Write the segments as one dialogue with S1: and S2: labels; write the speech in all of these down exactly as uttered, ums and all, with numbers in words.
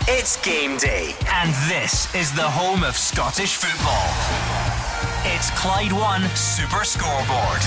S1: It's game day, and this is the home of Scottish football. It's Clyde One Super Scoreboard.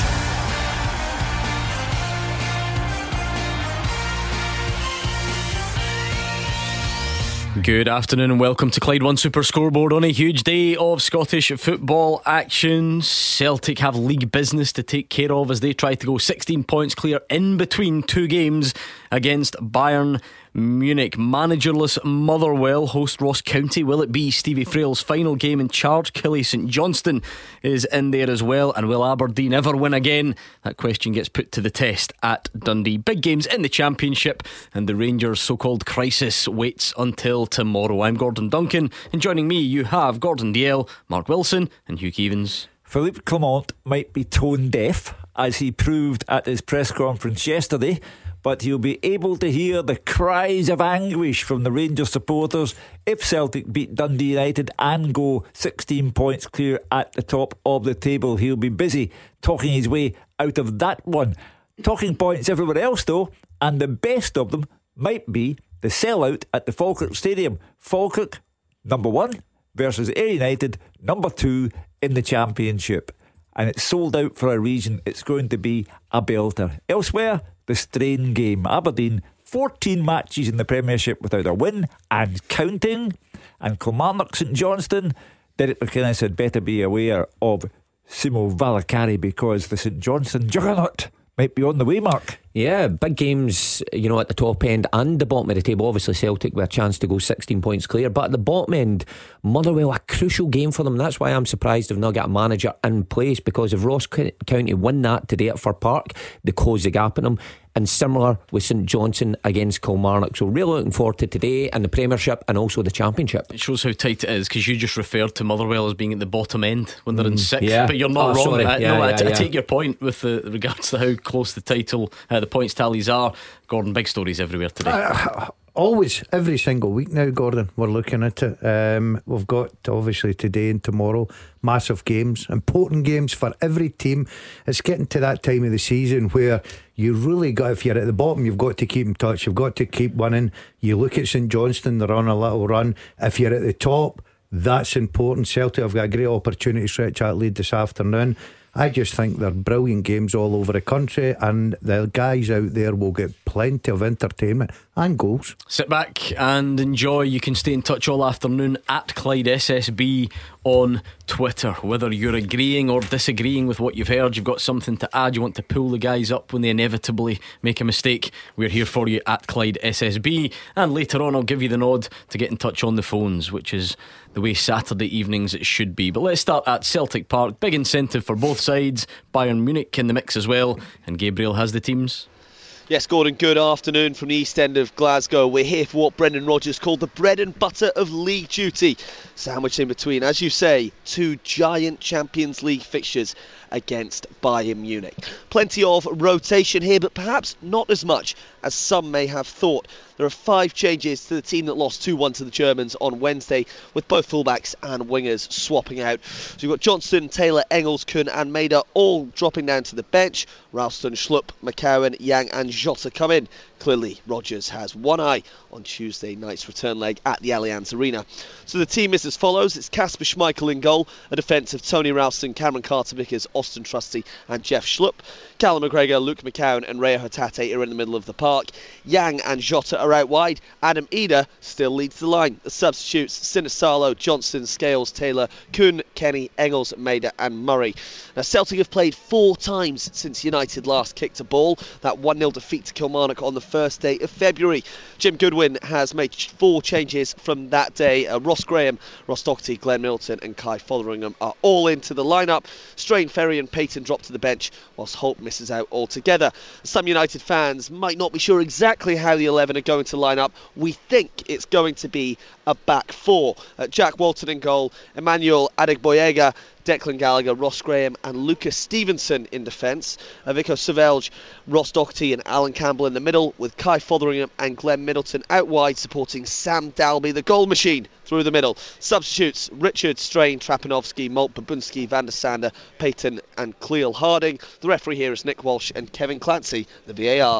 S2: Good afternoon and welcome to Clyde One Super Scoreboard on a huge day of Scottish football action. Celtic have league business to take care of as they try to go sixteen points clear in between two games against Bayern Munich. Managerless Motherwell host Ross County. Will it be Stevie Frail's final game in charge? Killie St Johnstone is in there as well. And will Aberdeen ever win again? That question gets put to the test at Dundee. Big games in the Championship, and the Rangers' so-called crisis waits until tomorrow. I'm Gordon Duncan, and joining me you have Gordon Dalziel, Mark Wilson and Hugh Keevins.
S3: Philippe Clement might be tone deaf, as he proved at his press conference yesterday, but he'll be able to hear the cries of anguish from the Rangers supporters if Celtic beat Dundee United and go sixteen points clear at the top of the table. He'll be busy talking his way out of that one. Talking points everywhere else though, and the best of them might be the sellout at the Falkirk Stadium. Falkirk, number one, versus Ayr United, number two in the Championship. And it's sold out for a reason. It's going to be a belter. Elsewhere, the strain game. Aberdeen, fourteen matches in the Premiership without a win and counting. And Kilmarnock St Johnstone, Derek McInnes had better be aware of Simo Valakari, because the St Johnstone juggernaut might be on the way, Mark.
S4: Yeah, big games, you know, at the top end and the bottom of the table. Obviously Celtic with a chance to go sixteen points clear, but at the bottom end, Motherwell, a crucial game for them. That's why I'm surprised they've not got a manager in place, because if Ross County win that today at Fir Park, they close the gap on them. And similar with St Johnstone against Kilmarnock. So really looking forward to today and the Premiership and also the Championship.
S2: It shows how tight it is, because you just referred to Motherwell as being at the bottom end when they're in sixth,
S4: yeah.
S2: but you're not
S4: oh,
S2: wrong.
S4: Sorry.
S2: I,
S4: yeah,
S2: no,
S4: yeah,
S2: I, t-
S4: yeah.
S2: I take your point with the, regards to how close the title, uh, the points tallies are. Gordon, big stories everywhere today.
S5: Uh, always, every single week now, Gordon, we're looking at it. Um, we've got obviously today and tomorrow massive games, important games for every team. It's getting to that time of the season where you really got, if you're at the bottom, you've got to keep in touch, you've got to keep winning. You look at St Johnstone, they're on a little run. If you're at the top, that's important. Celtic have got a great opportunity to stretch that lead this afternoon. I just think they're brilliant games all over the country, and the guys out there will get plenty of entertainment and goals.
S2: Sit back and enjoy. You can stay in touch all afternoon at Clyde S S B on Twitter. Whether you're agreeing or disagreeing with what you've heard, you've got something to add, you want to pull the guys up when they inevitably make a mistake, we're here for you at Clyde S S B. And later on I'll give you the nod to get in touch on the phones, which is the way Saturday evenings it should be. But let's start at Celtic Park. Big incentive for both sides. Bayern Munich in the mix as well, and Gabriel has the teams.
S6: Yes, Gordon, good afternoon from the east end of Glasgow. We're here for what Brendan Rodgers called the bread and butter of league duty, sandwiched in between, as you say, two giant Champions League fixtures against Bayern Munich. Plenty of rotation here, but perhaps not as much as some may have thought. There are five changes to the team that lost two one to the Germans on Wednesday, with both fullbacks and wingers swapping out. So you've got Johnston, Taylor, Engels, Kuhn and Maida all dropping down to the bench. Ralston, Schlupp, McCowan, Yang and Jota come in. Clearly, Rodgers has one eye on Tuesday night's return leg at the Allianz Arena. So the team is as follows. It's Kasper Schmeichel in goal, a defence of Tony Ralston, Cameron Carter-Vickers, Austin Trusty and Jeff Schlupp. Callum McGregor, Luke McCowan and Reo Hatate are in the middle of the park. Yang and Jota are out wide. Adam Eder still leads the line. The substitutes, Sinisalo, Johnston, Scales, Taylor, Kuhn, Kenny, Engels, Maida and Murray. Now Celtic have played four times since United last kicked a ball. That one nil defeat to Kilmarnock on the first day of February. Jim Goodwin has made four changes from that day. Uh, Ross Graham, Ross Doherty, Glenn Middleton and Kai Fotheringham are all into the lineup. Strain, Ferry and Payton drop to the bench, whilst Holt misses out altogether. Some United fans might not be sure exactly how the eleven are going to line up. We think it's going to be a back four. Uh, Jack Walton in goal, Emmanuel Adegboyega, Declan Gallagher, Ross Graham and Lucas Stevenson in defence. Uh, Vico Savelj, Ross Doherty and Alan Campbell in the middle, with Kai Fotheringham and Glenn Middleton out wide supporting Sam Dalby, the goal machine, through the middle. Substitutes, Richard, Strain, Trapanovsky, Molt, Babunski, Van der Sande, Payton and Cleel Harding. The referee here is Nick Walsh and Kevin Clancy, the V A R.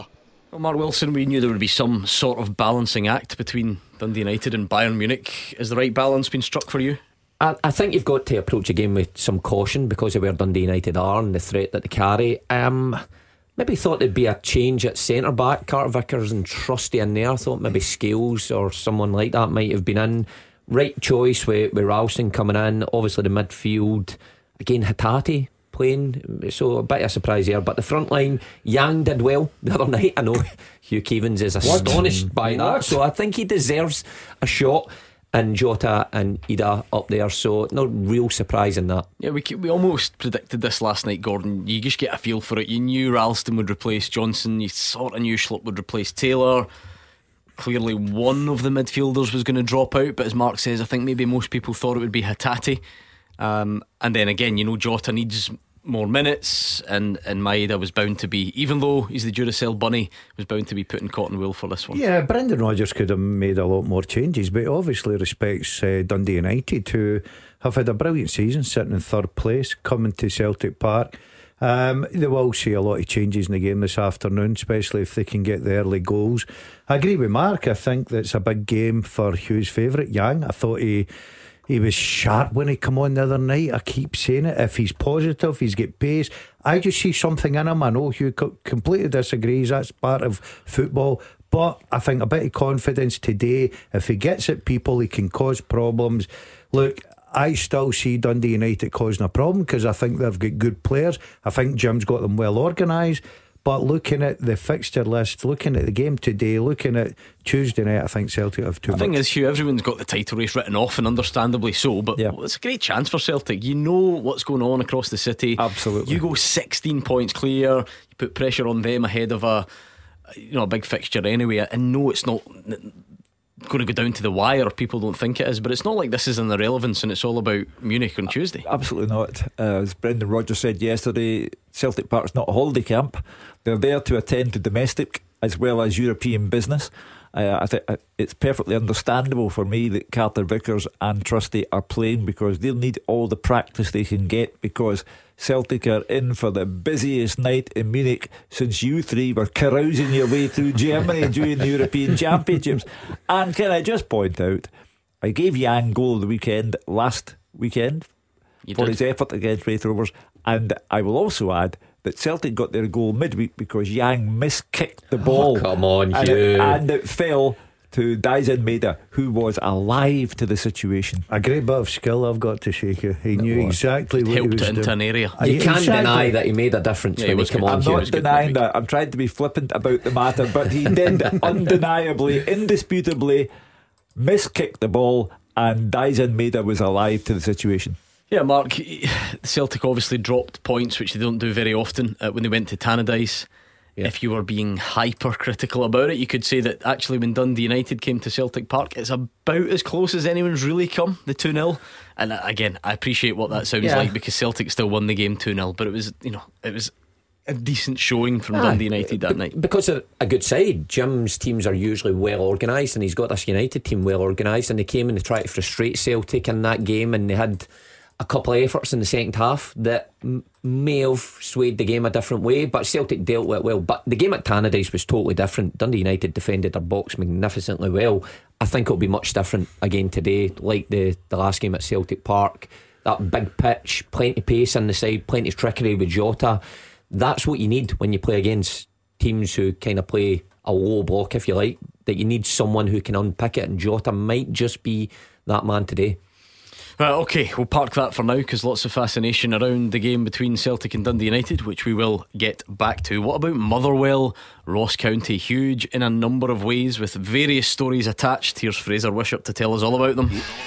S2: Well, Mark Wilson, we knew there would be some sort of balancing act between Dundee United and Bayern Munich. Is the right balance been struck for you?
S4: I, I think you've got to approach a game with some caution because of where Dundee United are and the threat that they carry. Um, maybe thought there'd be a change at centre back. Carter Vickers and Trusty in there. I thought maybe Scales or someone like that might have been in. Right choice with, with Ralston coming in. Obviously the midfield, again Hatate playing, so a bit of a surprise there. But the front line, Yang did well the other night. I know Hugh Keevins is astonished what? by that, so I think he deserves a shot. And Jota and Ida up there, so no real surprise in that.
S2: Yeah, we we almost predicted this last night, Gordon. You just get a feel for it. You knew Ralston would replace Johnson. You sort of knew Schlupp would replace Taylor. Clearly one of the midfielders was going to drop out, but as Mark says, I think maybe most people thought it would be Hatate. Um, and then again, you know, Jota needs more minutes, and, and Maeda was bound to be, even though he's the Duracell bunny, was bound to be put in cotton wool for this one.
S5: Yeah, Brendan Rodgers could have made a lot more changes, but obviously respects uh, Dundee United, who have had a brilliant season, sitting in third place, coming to Celtic Park. Um, they will see a lot of changes in the game this afternoon, especially if they can get the early goals. I agree with Mark. I think that's a big game for Hugh's favourite, Yang. I thought he He was sharp when he come on the other night. I keep saying it. If he's positive, he's got pace. I just see something in him. I know Hugh completely disagrees. That's part of football. But I think a bit of confidence today. If he gets at people, he can cause problems. Look, I still see Dundee United causing a problem because I think they've got good players. I think Jim's got them well organised. But looking at the fixture list, looking at the game today, looking at Tuesday night, I think Celtic have too
S2: much. The thing is, Hugh, everyone's got the title race written off, and understandably so. But yeah, it's a great chance for Celtic. You know what's going on across the city.
S5: Absolutely.
S2: You go sixteen points clear. You put pressure on them ahead of a, you know, a big fixture anyway. And no, it's not going to go down to the wire. People don't think it is, but it's not like this is an irrelevance and it's all about Munich on Tuesday.
S3: Absolutely not. Uh, as Brendan Rodgers said yesterday, Celtic Park's not a holiday camp. They're there to attend to domestic as well as European business. uh, I think it's perfectly understandable for me that Carter Vickers and Trusty are playing because they'll need all the practice they can get, because Celtic are in for the busiest night in Munich since you three were carousing your way through Germany during the European Championships. And can I just point out, I gave Yang goal of the weekend last weekend
S2: you
S3: for
S2: did.
S3: his effort against Wraith Rovers, and I will also add that Celtic got their goal midweek because Yang miskicked the ball.
S4: Oh, come on,
S3: and
S4: Hugh.
S3: it, and it fell to Daisen Maeda, who was alive to the situation.
S5: A great bit of skill, I've got to say here. He knew exactly what he
S2: Helped
S5: was
S2: it into
S5: doing.
S2: an area.
S4: You
S5: Yeah,
S4: can't
S5: exactly.
S4: deny that he made a difference
S2: Yeah,
S4: when
S2: he
S4: he
S2: was
S4: came
S2: good.
S4: on.
S3: I'm
S2: Hugh
S3: not
S2: was good
S3: denying
S2: midweek.
S3: that. I'm trying to be flippant about the matter, but he did undeniably, indisputably miskick the ball, and Daisen Maeda was alive to the situation.
S2: Yeah, Mark, Celtic obviously dropped points, which they don't do very often, uh, when they went to Tannadice. Yeah. If you were being hyper-critical about it, you could say that actually when Dundee United came to Celtic Park, it's about as close as anyone's really come, the two nil. And uh, again, I appreciate what that sounds
S4: Yeah.
S2: like, because Celtic still won the game two nil, but it was, you know, it was a decent showing from
S4: Aye.
S2: Dundee United that
S4: Be-
S2: night.
S4: Because they're a good side. Jim's teams are usually well organised, and he's got this United team well organised, and they came and they tried to frustrate Celtic in that game, and they had a couple of efforts in the second half that m- may have swayed the game a different way, but Celtic dealt with it well. But the game at Tannadice was totally different. Dundee United defended their box magnificently well. I think it'll be much different again today, like the, the last game at Celtic Park. That big pitch, plenty of pace on the side, plenty of trickery with Jota. That's what you need when you play against teams who kind of play a low block, if you like, that you need someone who can unpick it, and Jota might just be that man today.
S2: Right, okay, we'll park that for now, because lots of fascination around the game between Celtic and Dundee United, which we will get back to. What about Motherwell, Ross County? Huge in a number of ways, with various stories attached. Here's Fraser Wishart to tell us all about them.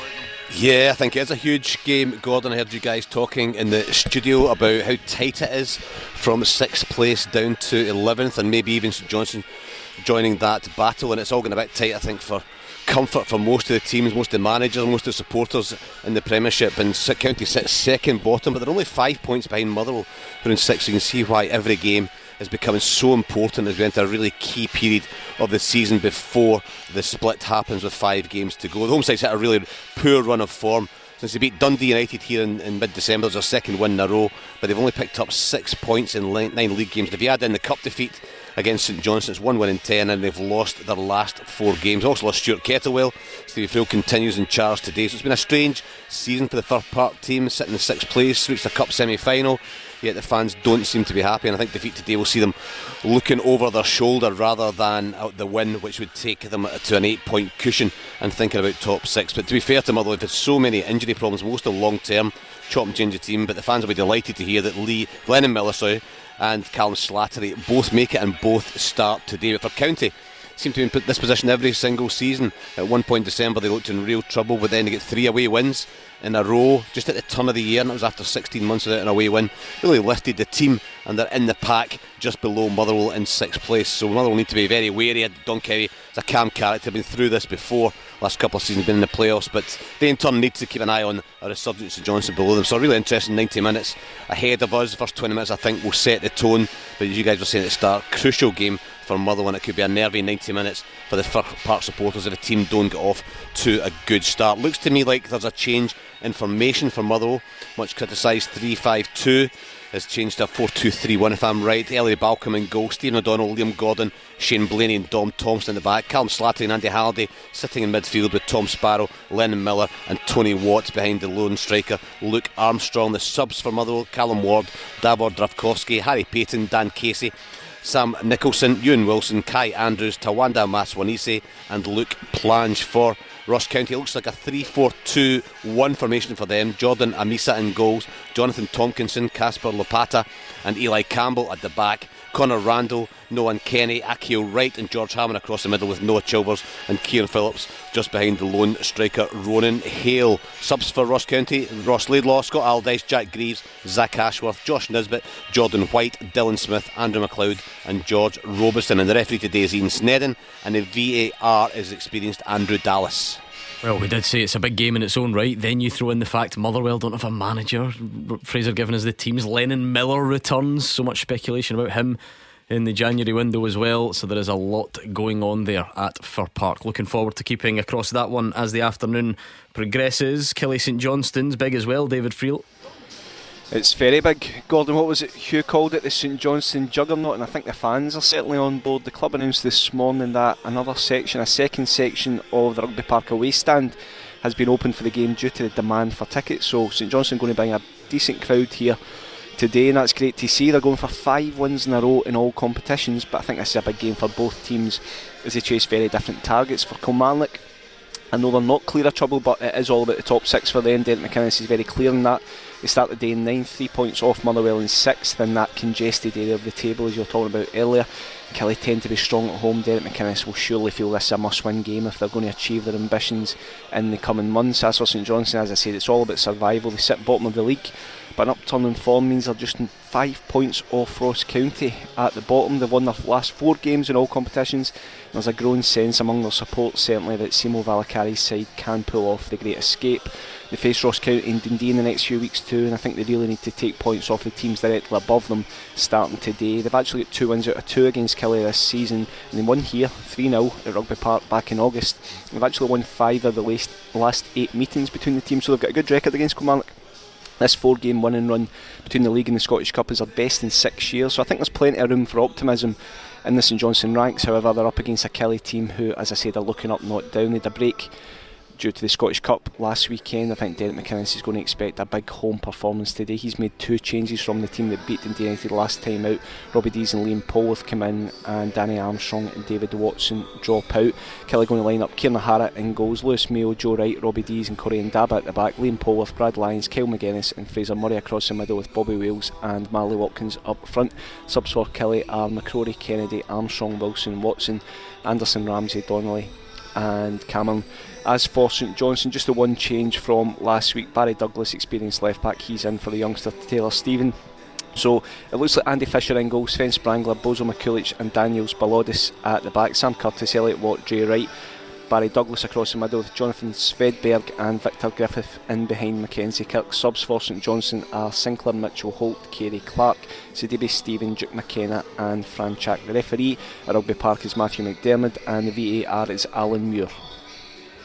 S7: Yeah, I think it's a huge game, Gordon. I heard you guys talking in the studio about how tight it is from sixth place down to eleventh, and maybe even St Johnstone joining that battle, and it's all going a bit tight, I think, for comfort for most of the teams, most of the managers, most of the supporters in the Premiership. And County sits second bottom, but they're only five points behind Motherwell, who are in sixth. So you can see why every game is becoming so important as we enter a really key period of the season before the split happens with five games to go. The home side's had a really poor run of form since they beat Dundee United here in, in mid-December. It's their second win in a row, but they've only picked up six points in nine league games. If you add in the cup defeat against St Johnstone. It's one win in ten, and they've lost their last four games. Also lost Stuart Kettlewell. Stevie Field continues in charge today. So it's been a strange season for the Fir Park team, sitting in sixth place, reached the cup semi-final. Yet the fans don't seem to be happy, and I think defeat today will see them looking over their shoulder rather than out the win, which would take them to an eight point cushion and thinking about top six. But to be fair to Motherwell, they've had so many injury problems, most of them long term, chop and change the team, but the fans will be delighted to hear that Lee, Lennon Miller sorry, and Callum Slattery both make it and both start today. But for County, seem to be in this position every single season. At one point in December they looked in real trouble, but then they get three away wins in a row just at the turn of the year, and it was after sixteen months without an away win. Really lifted the team, and they're in the pack just below Motherwell in sixth place. So Motherwell need to be very wary. Don Kerry is a calm character, been through this before. Last couple of seasons been in the playoffs, but they in turn need to keep an eye on a resurgence of Johnson below them. So a really interesting ninety minutes ahead of us. The first twenty minutes I think will set the tone, but as you guys were saying at the start, crucial game for Motherwell, and it could be a nervy ninety minutes for the Fir Park supporters if the team don't get off to a good start. Looks to me like there's a change in formation for Motherwell. Much criticised three five two has changed to a four two three one if I'm right. Elliot Balcom in goal, Stephen O'Donnell, Liam Gordon, Shane Blaney and Dom Thompson in the back, Callum Slattery and Andy Halliday sitting in midfield with Tom Sparrow, Lennon Miller and Tony Watts behind the lone striker Luke Armstrong. The subs for Motherwell: Callum Ward, Davor Dravkovsky, Harry Payton, Dan Casey, Sam Nicholson, Ewan Wilson, Kai Andrews, Tawanda Maswanise and Luke Plange for Ross County. It looks like a three four two one formation for them. Jordan Amisa in goals, Jonathan Tompkinson, Casper Lopata and Eli Campbell at the back. Connor Randall, Noah Kenny, Akio Wright and George Hammond across the middle with Noah Chilvers and Kieran Phillips just behind the lone striker Ronan Hale. Subs for Ross County: Ross Laidlaw, Scott Aldice, Jack Greaves, Zach Ashworth, Josh Nisbet, Jordan White, Dylan Smith, Andrew McLeod and George Robertson. And the referee today is Ian Snedden, and the V A R is experienced Andrew Dallas.
S2: Well, we did say it's a big game in its own right. Then you throw in the fact Motherwell don't have a manager. Fraser giving us the teams. Lennon Miller returns. So much speculation about him in the January window as well. So there is a lot going on there at Fir Park. Looking forward to keeping across that one as the afternoon progresses. Killie St Johnstone's big as well, David Friel.
S8: It's very big. Gordon, what was it Hugh called it, the St Johnstone juggernaut, and I think the fans are certainly on board. The club announced this morning that another section, a second section of the Rugby Park away stand has been opened for the game due to the demand for tickets. So St Johnstone going to bring a decent crowd here today, and that's great to see. They're going for five wins in a row in all competitions, but I think this is a big game for both teams as they chase very different targets. For Kilmarnock, I know they're not clear of trouble, but it is all about the top six for them. Derek McInnes is very clear on that. They start the day in ninth, three points off Motherwell in sixth in that congested area of the table as you were talking about earlier. Killie tend to be strong at home. Derek McInnes will surely feel this is a must-win game if they're going to achieve their ambitions in the coming months. As for St Johnstone, as I said, it's all about survival. They sit bottom of the league, but an upturn in form means they're just five points off Ross County at the bottom. They've won their last four games in all competitions. There's a growing sense among their support certainly that Simo Valakari's side can pull off the great escape. They face Ross County and Dundee in the next few weeks too, and I think they really need to take points off the teams directly above them starting today. They've actually got two wins out of two against Killie this season, and they won here three nil at Rugby Park back in August. They've actually won five of the last, last eight meetings between the teams, so they've got a good record against Kilmarnock. This four game winning run between the league and the Scottish Cup is their best in six years, so I think there's plenty of room for optimism in the St Johnstone ranks. However, they're up against a Killie team who, as I said, are looking up not down. They had a break due to the Scottish Cup last weekend. I think Derek McInnes is going to expect a big home performance today. He's made two changes from the team that beat Dundee United last time out. Robbie Dees and Liam Polworth come in, and Danny Armstrong and David Watson drop out. Killie going to line up Kieran O'Hara in goals, Lewis Mayo, Joe Wright, Robbie Dees and Corey Ndaba at the back, Liam Polworth, Brad Lyons, Kyle McGuinness and Fraser Murray across the middle with Bobby Wales and Marley Watkins up front. Subs for Killie are McCrory, Kennedy, Armstrong, Wilson, Watson, Anderson, Ramsey, Donnelly and Cameron. As for St Johnstone, just the one change from last week. Barry Douglas, experienced left back, he's in for the youngster Taylor Stephen. So it looks like Andy Fisher in goal, Sven Sprangler, Bozo McCulich and Daniels Balodis at the back. Sam Curtis, Elliot Watt, Dre Wright, Barry Douglas across the middle with Jonathan Svedberg and Victor Griffith in behind Mackenzie Kirk. Subs for St Johnstone are Sinclair, Mitchell, Holt, Kerry Clark, Sidibe Stephen, Duke McKenna and Fran Chak. The referee at Rugby Park is Matthew McDermott and the V A R is Alan Muir.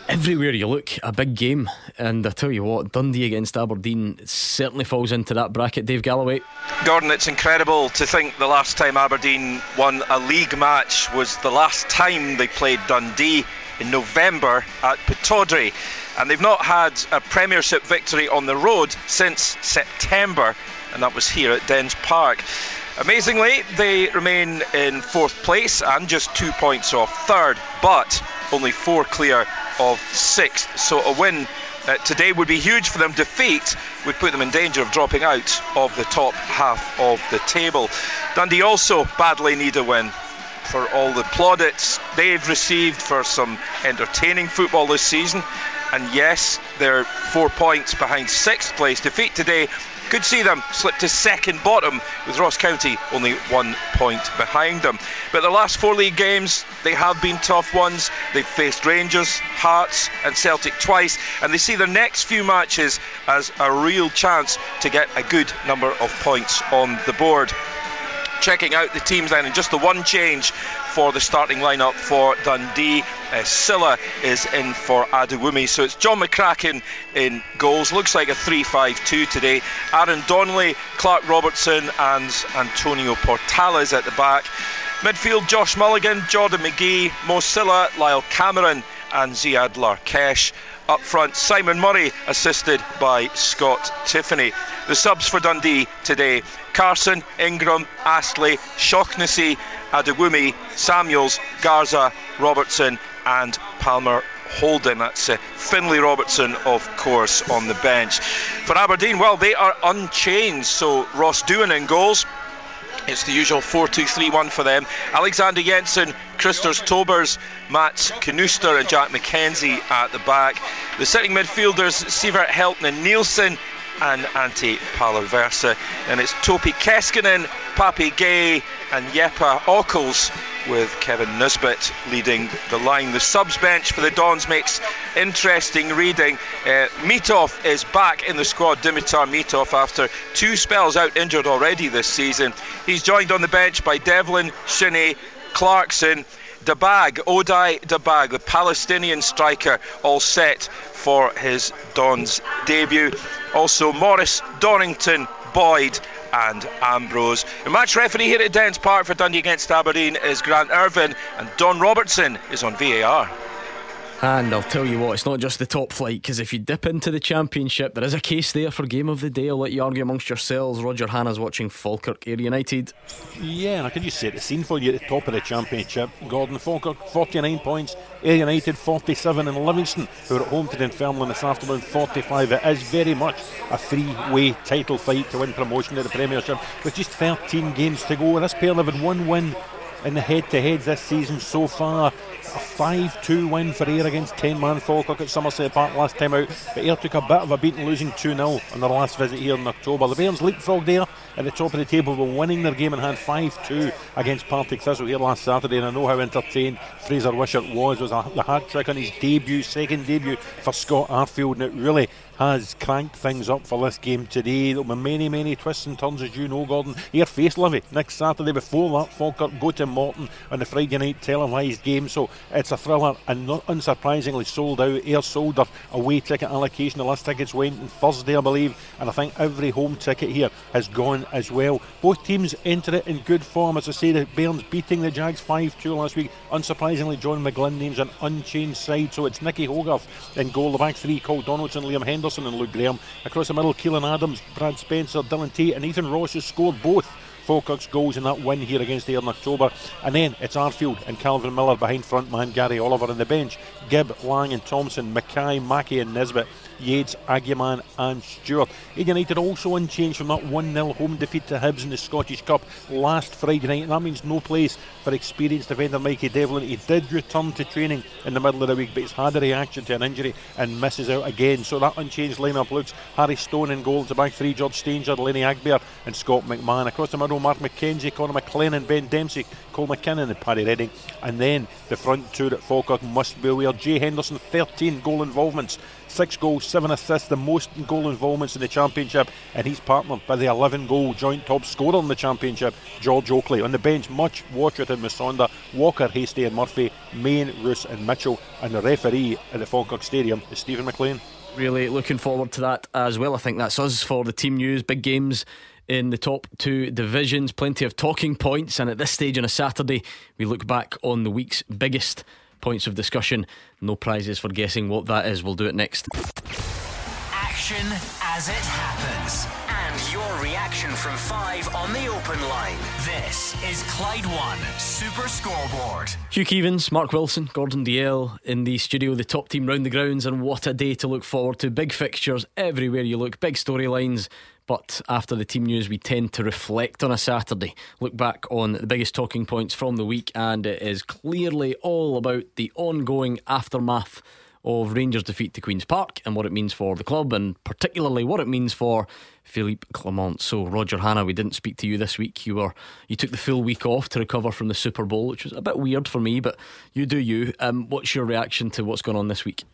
S2: everywhere you look, a big game. And I tell you what, Dundee against Aberdeen certainly falls into that bracket. Dave Galloway.
S9: Gordon, it's incredible to think the last time Aberdeen won a league match was the last time they played Dundee in November at Pittodrie. And they've not had a Premiership victory on the road since September, and that was here at Dens Park. Amazingly, they remain in fourth place and just two points off third, but only four clear of sixth. So a win uh, today would be huge for them. Defeat would put them in danger of dropping out of the top half of the table. Dundee also badly need a win. For all the plaudits they've received for some entertaining football this season, and yes, they're four points behind sixth place. Defeat today could see them slip to second bottom, with Ross County only one point behind them. But the last four league games, they have been tough ones. They've faced Rangers, Hearts and Celtic twice, and they see their next few matches as a real chance to get a good number of points on the board. Checking out the teams then, and just the one change for the starting lineup for Dundee. Uh, Silla is in for Adewumi, so it's John McCracken in goals. Looks like a three five two today. Aaron Donnelly, Clark Robertson and Antonio Portales at the back. Midfield, Josh Mulligan, Jordan McGee, Mo Silla, Lyle Cameron and Ziad Larkesh. Up front, Simon Murray, assisted by Scott Tiffany. The subs for Dundee today: Carson, Ingram, Astley, Shaughnessy, Adewumi, Samuels, Garza, Robertson and Palmer Holden. That's uh, Finlay Robertson, of course, on the bench. For Aberdeen, well, they are unchanged. So Ross Doohan in goals. It's the usual four two three one for them. Alexander Jensen, Christers Tobers, Matt Knuster and Jack McKenzie at the back. The sitting midfielders, Sivert Helton and Nielsen and Antti Paloversa. And it's Topi Keskinen, Papi Gay and Jeppe Ockels, with Kevin Nisbet leading the line. The subs bench for the Dons makes interesting reading. Uh, Mitov is back in the squad, Dimitar Mitov, after two spells out injured already this season. He's joined on the bench by Devlin, Shinnie, Clarkson, Dabag, Odai Dabag, the Palestinian striker, all set for his Dons debut. Also Morris, Dorrington, Boyd and Ambrose. The match referee here at Dens Park for Dundee against Aberdeen is Grant Irvin, and Don Robertson is on V A R.
S2: And I'll tell you what, it's not just the top flight, because if you dip into the Championship, there is a case there for Game of the Day. I'll let you argue amongst yourselves. Roger Hanna's watching Falkirk Ayr United.
S10: Yeah, and I can just set the scene for you at the top of the Championship. Gordon, Falkirk forty-nine points, Ayr United forty-seven, and Livingston, who are at home to Dunfermline this afternoon, forty-five. It is very much a three-way title fight to win promotion to the Premiership, with just thirteen games to go. This pair have had one win in the head-to-heads this season so far. A five two win for Ayr against ten-man Falkirk at Somerset Park last time out, but Ayr took a bit of a beating, losing two nil on their last visit here in October. The Bairns leapfrogged Ayr at the top of the table, were winning their game in hand five two against Partick Thistle here last Saturday, and I know how entertained Fraser Wishart was. It was a, the hat-trick on his debut, second debut for Scott Arfield, and it really has cranked things up for this game today. There'll be many, many twists and turns, as you know, Gordon. Ayr face Livy next Saturday. Before that, Falkirk go to Morton on the Friday night televised game, so it's a thriller, and not unsurprisingly sold out. Ayr sold their away ticket allocation. The last tickets went on Thursday, I believe, and I think every home ticket here has gone as well. Both teams enter it in good form. As I say, the Bairns beating the Jags five two last week. Unsurprisingly, John McGlynn names an unchanged side, so it's Nicky Hogarth in goal. The back three, Cole Donaldson, Liam Henderson and Luke Graham. Across the middle, Keelan Adams, Brad Spencer, Dylan Tate and Ethan Ross has scored both Falkirk's goals in that win here against Ayr in October. And then it's Arfield and Calvin Miller behind front man Gary Oliver on the bench. Gibb, Lang and Thompson, Mackay, Mackey and Nisbet, Yates, Aguiman and Stewart. Ayr United also unchanged from that one nil home defeat to Hibs in the Scottish Cup last Friday night, and that means no place for experienced defender Mikey Devlin. He did return to training in the middle of the week, but he's had a reaction to an injury and misses out again. So that unchanged lineup looks Harry Stone in goal. To back three, George Stanger, Lenny Agbear and Scott McMahon. Across the middle, Mark McKenzie, Conor McLean and Ben Dempsey, Cole McKinnon and Paddy Redding. And then the front two at Falkirk must be aware. Jay Henderson, thirteen goal involvements, six goals, seven assists, the most goal involvements in the Championship, and he's partnered by the eleven goal joint top scorer in the Championship, George Oakley. On the bench, much Watchett and Musonda, Walker, Hastie and Murphy, Main, Roos and Mitchell, and the referee at the Falkirk Stadium is Stephen McLean.
S2: Really looking forward to that as well. I think that's us for the team news. Big games in the top two divisions, plenty of talking points, and at this stage on a Saturday we look back on the week's biggest points of discussion. No prizes for guessing what that is. We'll do it next.
S1: Action as it happens, and your reaction from five on the open line. This is Clyde One Super Scoreboard.
S2: Hugh Keevins, Mark Wilson, Gordon Dalziel in the studio, the top team round the grounds, and what a day to look forward to. Big fixtures everywhere you look, big storylines. But after the team news, we tend to reflect on a Saturday, look back on the biggest talking points from the week, and it is clearly all about the ongoing aftermath of Rangers' defeat to Queen's Park and what it means for the club, and particularly what it means for Philippe Clement. So Roger Hannah, we didn't speak to you this week. You were you took the full week off to recover from the Super Bowl, which was a bit weird for me, but you do you. Um, what's your reaction to what's going on this week?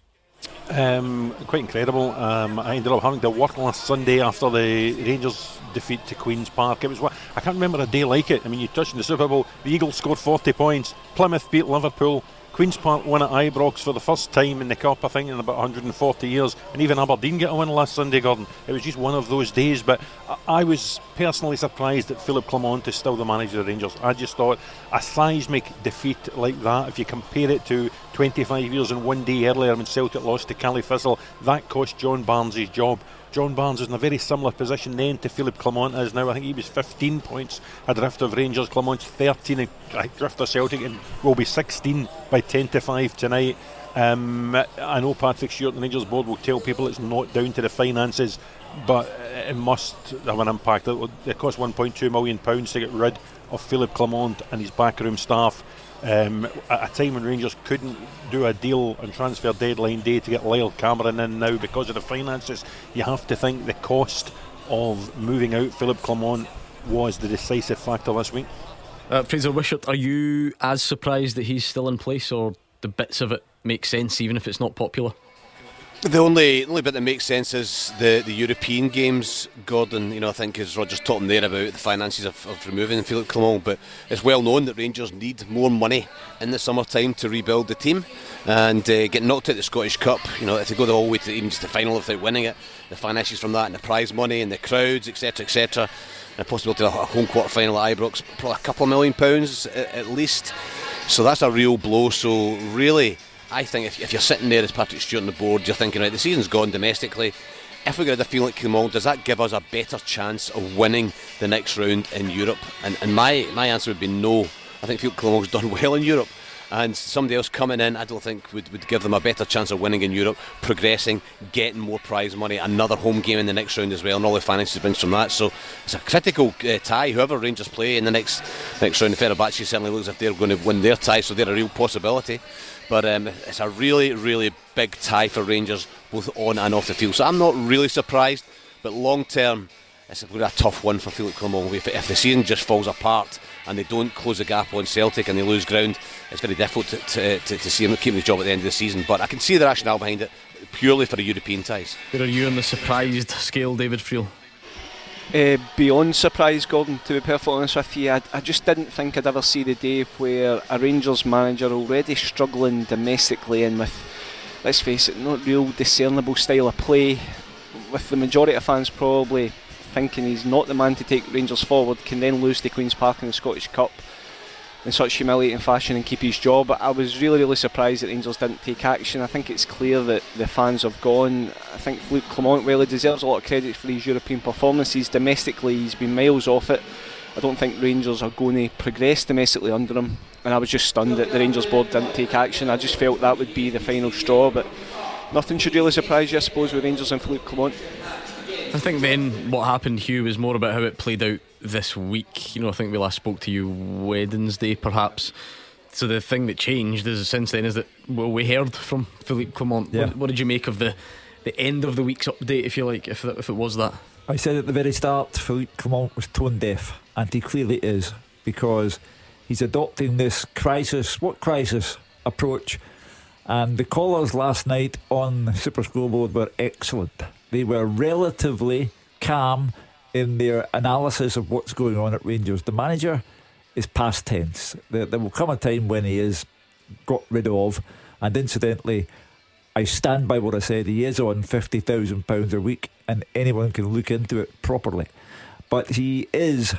S10: Um, quite incredible. um, I ended up having to work last Sunday after the Rangers defeat to Queen's Park. It was what I can't remember a day like it. I mean, you touched on the Super Bowl, the Eagles scored forty points, Plymouth beat Liverpool, Queen's Park won at Ibrox for the first time in the Cup, I think, in about one hundred forty years, and even Aberdeen get a win last Sunday, Gordon. It was just one of those days, but I was personally surprised that Philippe Clement is still the manager of the Rangers. I just thought a seismic defeat like that, if you compare it to twenty-five years and one day earlier when Celtic lost to Cally Thistle, that cost John Barnes his job. John Barnes is in a very similar position then to Philippe Clement is now. I think he was fifteen points adrift of Rangers, Clement's thirteen adrift of Celtic, and will be sixteen by ten to five tonight. um, I know Patrick Stewart and the Rangers board will tell people it's not down to the finances, but it must have an impact. It, it cost one point two million pounds to get rid of Philippe Clement and his backroom staff. Um, at a time when Rangers couldn't do a deal on transfer deadline day to get Lyle Cameron in now because of the finances, you have to think the cost of moving out Philippe Clement was the decisive factor this week.
S2: uh, Fraser Wishart, are you as surprised that he's still in place, or the bits of it make sense even if it's not popular?
S7: The only only bit that makes sense is the, the European games, Gordon. You know, I think as Roger's talking there about the finances of, of removing Philippe Clement, but it's well known that Rangers need more money in the summertime to rebuild the team, and uh, get knocked out the Scottish Cup. You know, if they go the whole way to even just the final without winning it, the finances from that and the prize money and the crowds, etc, etc, and the possibility of a home quarter final at Ibrox, probably a couple of million pounds at, at least. So that's a real blow. So really, I think if, if you're sitting there as Patrick Stewart on the board, you're thinking, right, the season's gone domestically. If we get a feeling like Clement, does that give us a better chance of winning the next round in Europe? And, and my, my answer would be no. I think Philippe Clement's done well in Europe, and somebody else coming in, I don't think would, would give them a better chance of winning in Europe, progressing, getting more prize money, another home game in the next round as well, and all the finances brings from that. So it's a critical uh, tie. Whoever Rangers play in the next next round, Fenerbahce certainly looks as if they're going to win their tie, so they're a real possibility. But um, it's a really, really big tie for Rangers, both on and off the field. So I'm not really surprised, but long term, it's a, a tough one for Philippe Clement. If, if the season just falls apart and they don't close the gap on Celtic and they lose ground, it's very difficult to, to, to, to see him keeping the job at the end of the season. But I can see the rationale behind it, purely for the European ties.
S2: Where are you on the surprised scale, David Friel?
S8: Uh, beyond surprise, Gordon, to be perfectly honest with you, I, I just didn't think I'd ever see the day where a Rangers manager already struggling domestically and with, let's face it, not real discernible style of play, with the majority of fans probably thinking he's not the man to take Rangers forward, can then lose to Queen's Park in the Scottish Cup in such humiliating fashion and keep his job. I was really, really surprised that Rangers didn't take action. I think it's clear that the fans have gone. I think Philippe Clement really deserves a lot of credit for his European performances. Domestically, he's been miles off it. I don't think Rangers are going to progress domestically under him, and I was just stunned that the Rangers board didn't take action. I just felt that would be the final straw, but nothing should really surprise you, I suppose, with Rangers and Philippe Clement.
S2: I think then what happened, Hugh, was more about how it played out this week. You know, I think we last spoke to you Wednesday, perhaps. So the thing that changed is since then is that, well, we heard from Philippe Clement. Yeah. What, what did you make of the the end of the week's update, if you like, if if it was that?
S3: I said at the very start, Philippe Clement was tone deaf, and he clearly is, because he's adopting this crisis, what crisis approach. And the callers last night on Super Scoreboard were excellent. They were relatively calm in their analysis of what's going on at Rangers. The manager is past tense. There, there will come a time when he is got rid of, and incidentally, I stand by what I said. He is on fifty thousand pounds a week, and anyone can look into it properly. But he is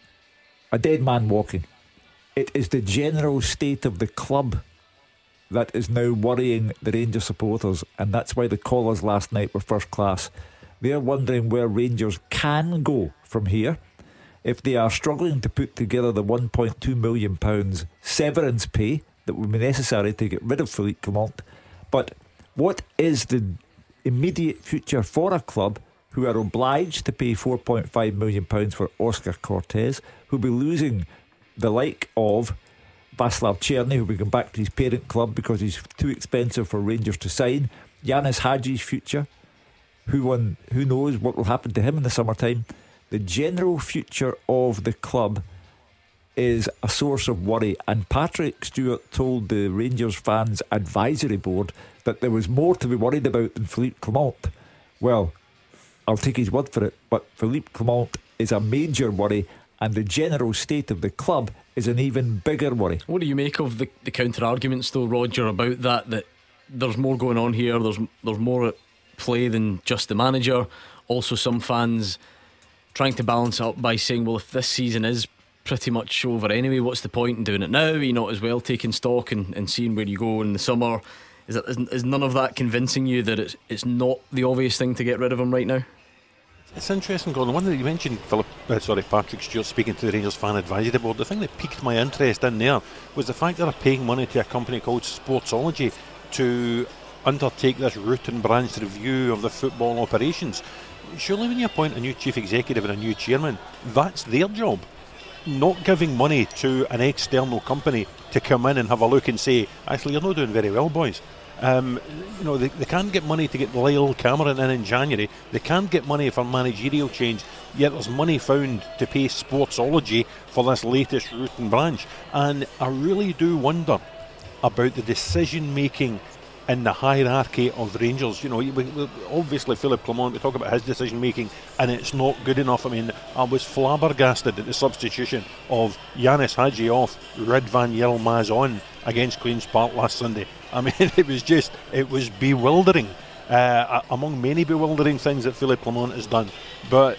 S3: a dead man walking. It is the general state of the club that is now worrying the Rangers supporters, and that's why the callers last night were first class. They're wondering where Rangers can go from here if they are struggling to put together the one point two million pounds severance pay that would be necessary to get rid of Philippe Clement. But what is the immediate future for a club who are obliged to pay four point five million pounds for Oscar Cortez, who'll be losing the like of Václav Černý, who'll be going back to his parent club because he's too expensive for Rangers to sign, Yanis Hadji's future, who won, who knows what will happen to him in the summertime. The general future of the club is a source of worry, and Patrick Stewart told the Rangers fans advisory board that there was more to be worried about than Philippe Clement. Well, I'll take his word for it, but Philippe Clement is a major worry, and the general state of the club is an even bigger worry.
S2: What do you make of the, the counter arguments though, Roger, about that, that there's more going on here, there's there's more at play than just the manager? Also some fans trying to balance it up by saying, well, if this season is pretty much over anyway, what's the point in doing it now? You're not as well taking stock and, and seeing where you go in the summer. Is, that, is, is none of that convincing you that it's, it's not the obvious thing to get rid of him right now?
S10: It's interesting, Gordon. One that you mentioned, Philip, uh, sorry, Patrick Stewart speaking to the Rangers Fan Advisory Board. The thing that piqued my interest in there was the fact that they're paying money to a company called Sportsology to undertake this root and branch review of the football operations. Surely when you appoint a new chief executive and a new chairman, that's their job. Not giving money to an external company to come in and have a look and say, actually, you're not doing very well, boys. Um, you know, they, they can't get money to get Lyle Cameron in in January. They can't get money for managerial change. Yet there's money found to pay Sportsology for this latest root and branch. And I really do wonder about the decision making in the hierarchy of Rangers. You know, we, we, obviously Philippe Clement, we talk about his decision making, and it's not good enough. I mean, I was flabbergasted at the substitution of Yanis Hadji off, Ridvan Yilmaz on against Queen's Park last Sunday. I mean, it was just, it was bewildering, uh, among many bewildering things that Philippe Clement has done. But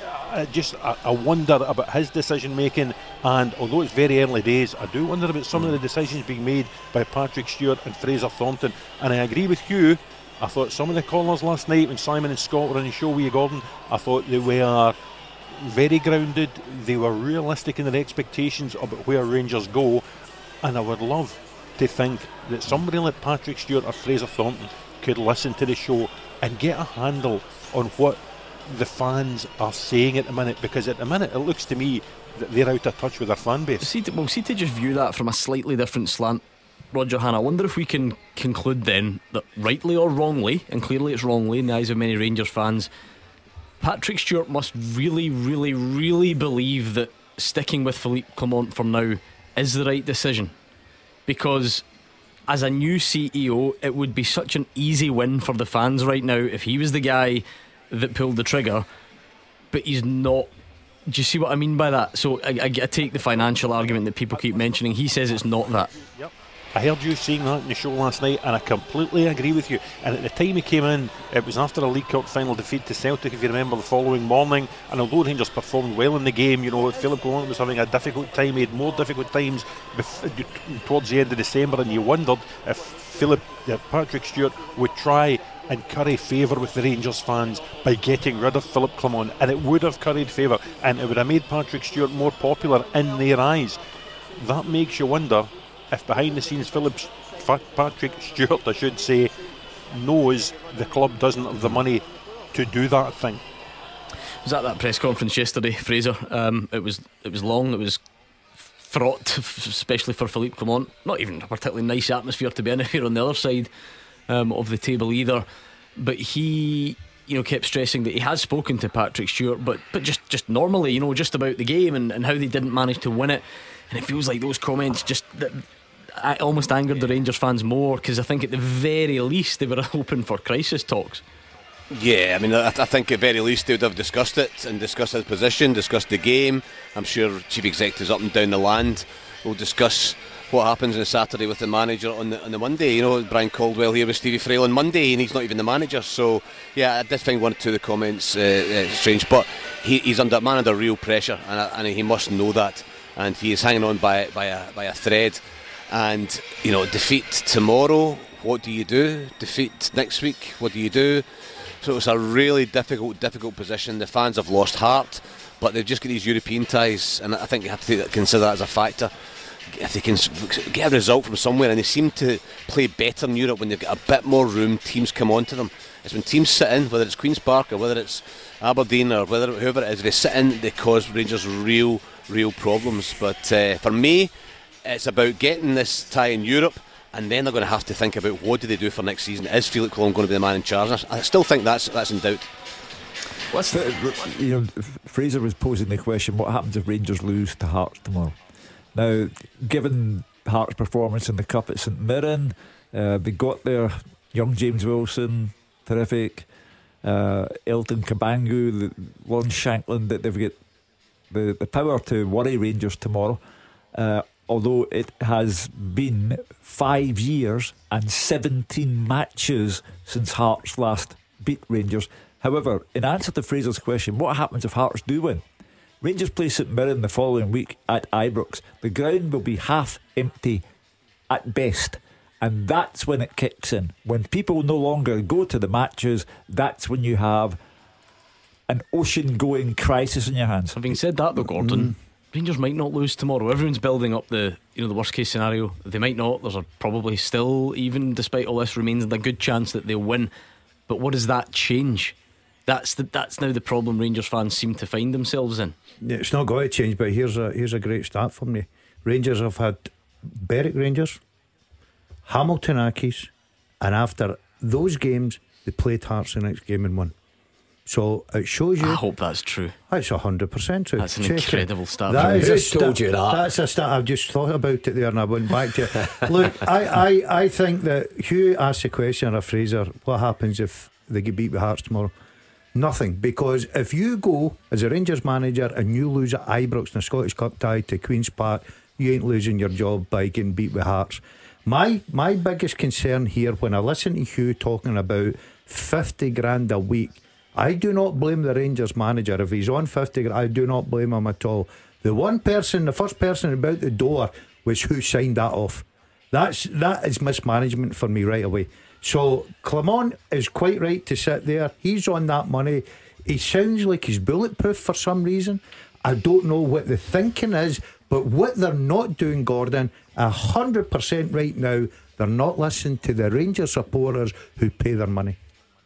S10: I just, I, I wonder about his decision making, and although it's very early days, I do wonder about some of the decisions being made by Patrick Stewart and Fraser Thornton. And I agree with you, I thought some of the callers last night when Simon and Scott were on the show with you, Gordon, I thought they were very grounded, they were realistic in their expectations about where Rangers go, and I would love to think that somebody like Patrick Stewart or Fraser Thornton could listen to the show and get a handle on what the fans are saying at the minute, because at the minute it looks to me that they're out of touch with their fan base.
S2: See to, well, see to just view that from a slightly different slant, Roger Hannah, I wonder if we can conclude then that rightly or wrongly, and clearly it's wrongly in the eyes of many Rangers fans, Patrick Stewart must really, really, really believe that sticking with Philippe Clement for now is the right decision. Because as a new C E O, it would be such an easy win for the fans right now if he was the guy that pulled the trigger, but he's not. Do you see what I mean by that? So I, I, I take the financial argument that people keep mentioning. He says it's not that.
S10: Yep. I heard you saying that in the show last night, and I completely agree with you. And at the time he came in, it was after a League Cup final defeat to Celtic, if you remember, the following morning. And although Rangers performed well in the game, you know, Philippe Clement was having a difficult time. He had more difficult times bef- towards the end of December, and you wondered if Philip, uh, Patrick Stewart would try and curry favour with the Rangers fans by getting rid of Philippe Clement, and it would have curried favour, and it would have made Patrick Stewart more popular in their eyes. That makes you wonder if behind the scenes Philip Patrick Stewart, I should say, knows the club doesn't have the money to do that thing.
S2: I was at that press conference yesterday, Fraser. Um, it was it was long, it was fraught, especially for Philippe Clement. Not even a particularly nice atmosphere to be in if you're on the other side um, of the table either. But he, you know, kept stressing that he has spoken to Patrick Stewart, but but just, just normally, you know, just about the game and, and how they didn't manage to win it. And it feels like those comments just that almost angered the Rangers fans more, because I think at the very least they were open for crisis talks.
S7: Yeah, I mean, I, I think at very least they would have discussed it and discussed his position, discussed the game. I'm sure chief executives up and down the land will discuss what happens on Saturday with the manager on the on the Monday. You know, Brian Caldwell here with Stevie Frail on Monday, and he's not even the manager. So, yeah, I did find one or two of the comments uh, uh, strange, but he, he's under man under real pressure, and, and he must know that. And he is hanging on by by a by a thread. And you know, defeat tomorrow, what do you do? Defeat next week, what do you do? So it's a really difficult, difficult position. The fans have lost heart, but they've just got these European ties, and I think you have to consider that as a factor. If they can get a result from somewhere, and they seem to play better in Europe when they've got a bit more room, teams come onto them. It's when teams sit in, whether it's Queen's Park or whether it's Aberdeen or whether whoever it is, they sit in, they cause Rangers real, real problems. But uh, for me, it's about getting this tie in Europe, and then they're going to have to think about what do they do for next season. Is Philippe Cologne going to be the man in charge? I still think that's that's in doubt.
S3: What's the, you know, Fraser was posing the question: what happens if Rangers lose to Hearts tomorrow? Now, given Hearts' performance in the Cup at St Mirren, uh, they got their young James Wilson, terrific, uh, Elton Kabangu, the Lon Shanklin, that they've got the, the power to worry Rangers tomorrow. Uh, although it has been five years and seventeen matches since Hearts last beat Rangers. However, in answer to Fraser's question, what happens if Hearts do win? Rangers play St Mirren the following week at Ibrox. The ground will be half empty at best, and that's when it kicks in. When people no longer go to the matches, that's when you have an ocean-going crisis in your hands.
S2: Having said that, though, Gordon, mm. Rangers might not lose tomorrow. Everyone's building up the, you know, the worst case scenario. They might not. There's a probably still, even despite all this, remains a good chance that they'll win. But what does that change? That's the, that's now the problem Rangers fans seem to find themselves in.
S5: Yeah, it's not going to change, but here's a here's a great start for me. Rangers have had Berwick Rangers, Hamilton Accies, and after those games they played Hearts the next game and won. So it shows you.
S2: I hope that's true.
S5: That's a hundred percent true.
S2: That's an Check incredible
S5: it.
S2: start.
S5: That is
S4: Who
S5: a
S4: told
S5: sta-
S4: you that?
S5: That's a start. I've just thought about it there and I went back to it. Look, I, I, I think that Hugh asked the question of Fraser, what happens if they get beat with Hearts tomorrow? Nothing, because if you go as a Rangers manager and you lose at Ibrox in the Scottish Cup tie to Queen's Park, you ain't losing your job by getting beat with Hearts. My my biggest concern here, when I listen to Hugh talking about fifty grand a week, I do not blame the Rangers manager. If he's on fifty grand, I do not blame him at all. The one person, the first person about the door was who signed that off. That's that is mismanagement for me right away. So Clement is quite right to sit there. He's on that money. He sounds like he's bulletproof for some reason. I don't know what the thinking is, but what they're not doing, Gordon, a hundred percent right now, they're not listening to the Rangers supporters who pay their money.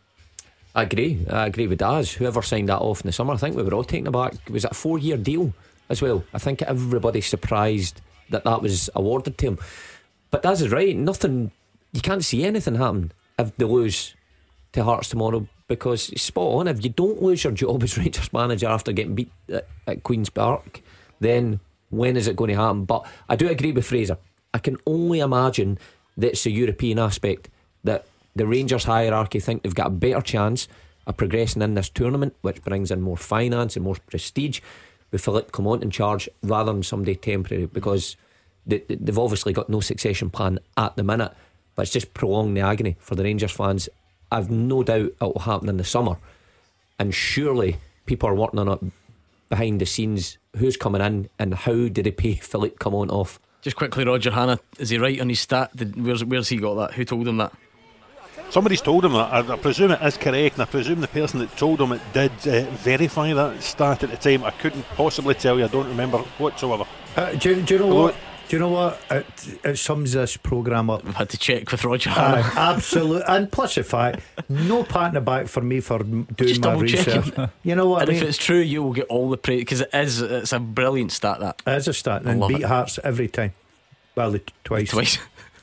S4: I agree. I agree with Daz. Whoever signed that off in the summer, I think we were all taken aback. Was it a four-year deal as well? I think everybody's surprised that that was awarded to him. But Daz is right. Nothing. You can't see anything happen if they lose to Hearts tomorrow, because it's spot on. If you don't lose your job as Rangers manager after getting beat at, at Queen's Park, then when is it going to happen? But I do agree with Fraser. I can only imagine that it's the European aspect, that the Rangers hierarchy think they've got a better chance of progressing in this tournament, which brings in more finance and more prestige, with Philippe Clement in charge rather than somebody temporary, because they, they've obviously got no succession plan at the minute. But it's just prolonged the agony for the Rangers fans. I've no doubt it will happen in the summer, and surely people are working on it behind the scenes. Who's coming in and how did they pay Philippe Clement off?
S2: Just quickly, Roger Hannah, is he right on his stat? Did, where's, where's he got that? Who told him that?
S10: Somebody's told him that. I, I presume it is correct, and I presume the person that told him it did uh, verify that stat at the time. I couldn't possibly tell you. I don't remember whatsoever.
S5: Uh, do, you, do you know Although what? Do you know what? It, it sums this programme up.
S2: I've had to check with Roger Hannah.
S5: Uh, absolutely. And plus the fact, no pat in the back for me for doing
S2: Just
S5: my research. You know what
S2: and
S5: I mean?
S2: if it's true, you will get all the praise, because it is, it's a brilliant stat, that.
S5: It is a stat, and beat it. Hearts every time. Well, the, twice.
S2: Twice.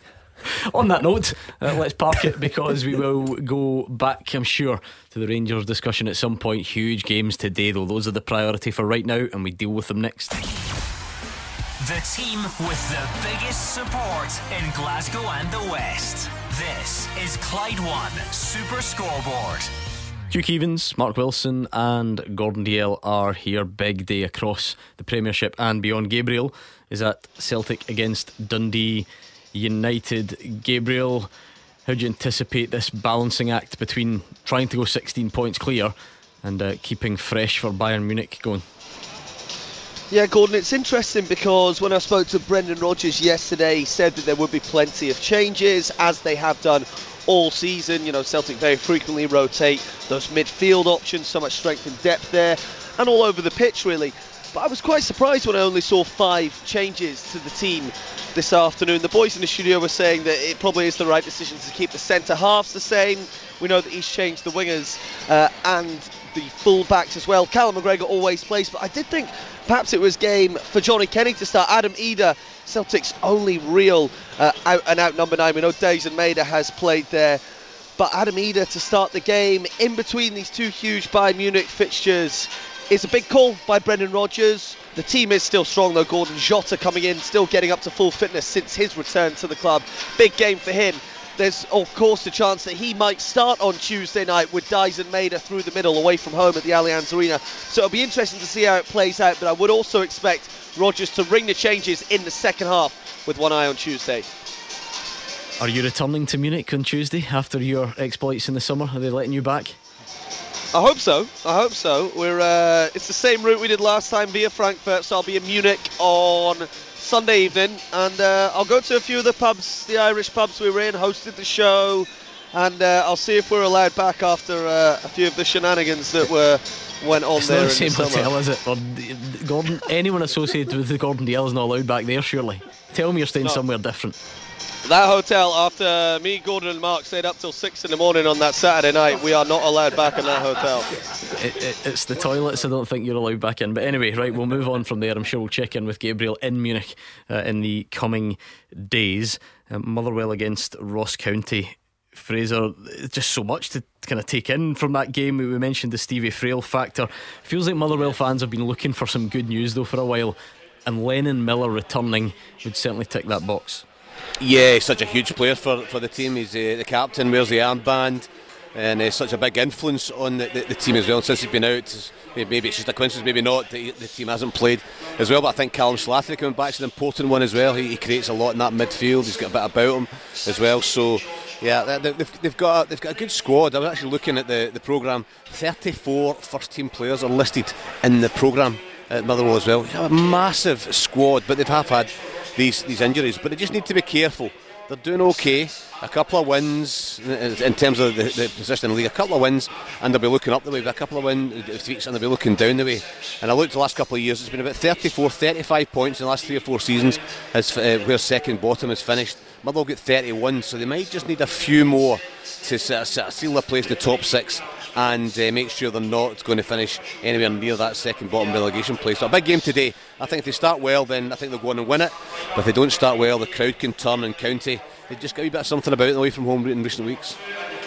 S2: On that note, uh, let's park it, because we will go back, I'm sure, to the Rangers discussion at some point. Huge games today, though. Those are the priority for right now, and we deal with them next.
S1: The team with the biggest support in Glasgow and the West. This is Clyde One Super Scoreboard.
S2: Duke Evans, Mark Wilson and Gordon Dalziel are here. Big day across the Premiership and beyond. Gabriel is at Celtic against Dundee United. Gabriel, how do you anticipate this balancing act between trying to go sixteen points clear and uh, keeping fresh for Bayern Munich going?
S6: Yeah, Gordon, it's interesting because when I spoke to Brendan Rodgers yesterday, he said that there would be plenty of changes, as they have done all season. You know, Celtic very frequently rotate those midfield options, so much strength and depth there, and all over the pitch really. But I was quite surprised when I only saw five changes to the team this afternoon. The boys in the studio were saying that it probably is the right decision to keep the centre halves the same. We know that he's changed the wingers uh, and the full-backs as well. Callum McGregor always plays, but I did think perhaps it was game for Johnny Kenny to start. Adam Eder, Celtic's only real uh, out and out number nine. We know Dazen Maeda has played there, but Adam Eder to start the game in between these two huge Bayern Munich fixtures is a big call by Brendan Rodgers. The team is still strong though, Gordon. Jota coming in, still getting up to full fitness since his return to the club. Big game for him. There's of course the chance that he might start on Tuesday night with Dazen Maeda through the middle away from home at the Allianz Arena. So it'll be interesting to see how it plays out, but I would also expect Rodgers to ring the changes in the second half with one eye on Tuesday.
S2: Are you returning to Munich on Tuesday after your exploits in the summer? Are they letting you back?
S6: I hope so. I hope so. We're uh, it's the same route we did last time via Frankfurt, so I'll be in Munich on Sunday evening, and uh, I'll go to a few of the pubs, the Irish pubs we were in, hosted the show, and uh, I'll see if we're allowed back after uh, a few of the shenanigans that were went on
S2: it's
S6: there.
S2: It's not the same
S6: the
S2: hotel, is it? Or Gordon, anyone associated with the Gordon Dalziel is not allowed back there, surely. Tell me you're staying no. somewhere different.
S6: That hotel, after me, Gordon and Mark stayed up till six in the morning on that Saturday night, we are not allowed back in that hotel.
S2: It, it, it's the toilets I don't think you're allowed back in. But anyway, right, we'll move on from there. I'm sure we'll check in with Gabriel in Munich uh, in the coming days. um, Motherwell against Ross County. Fraser, just so much to kind of take in from that game. We mentioned the Stevie Frail factor. Feels like Motherwell fans have been looking for some good news though for a while, and Lennon Miller returning would certainly tick that box.
S7: Yeah, he's such a huge player for, for the team. He's uh, the captain, wears the armband, and uh, such a big influence on the, the, the team as well. Since he's been out, maybe it's just a coincidence, maybe not, the, the team hasn't played as well. But I think Callum Slattery coming back is an important one as well. He, he creates a lot in that midfield. He's got a bit about him as well. So yeah, they've, they've got a, they've got a good squad. I was actually looking at the, the programme. thirty-four first team players are listed in the programme at Motherwell as well. They have a massive squad, but they've have had these these injuries, but they just need to be careful. They're doing okay, a couple of wins in terms of the, the position in the league, a couple of wins and they'll be looking up the way, a couple of wins and they'll be looking down the way. And I looked the last couple of years, it's been about thirty-four, thirty-five points in the last three or four seasons as uh, where second bottom is finished. Motherwell get thirty-one, so they might just need a few more to sort of, sort of seal their place in the top six and uh, make sure they're not going to finish anywhere near that second bottom relegation place. So a big game today. I think if they start well, then I think they'll go on and win it. But if they don't start well, the crowd can turn, and County, they've just got a wee bit of something about them away from home in recent weeks.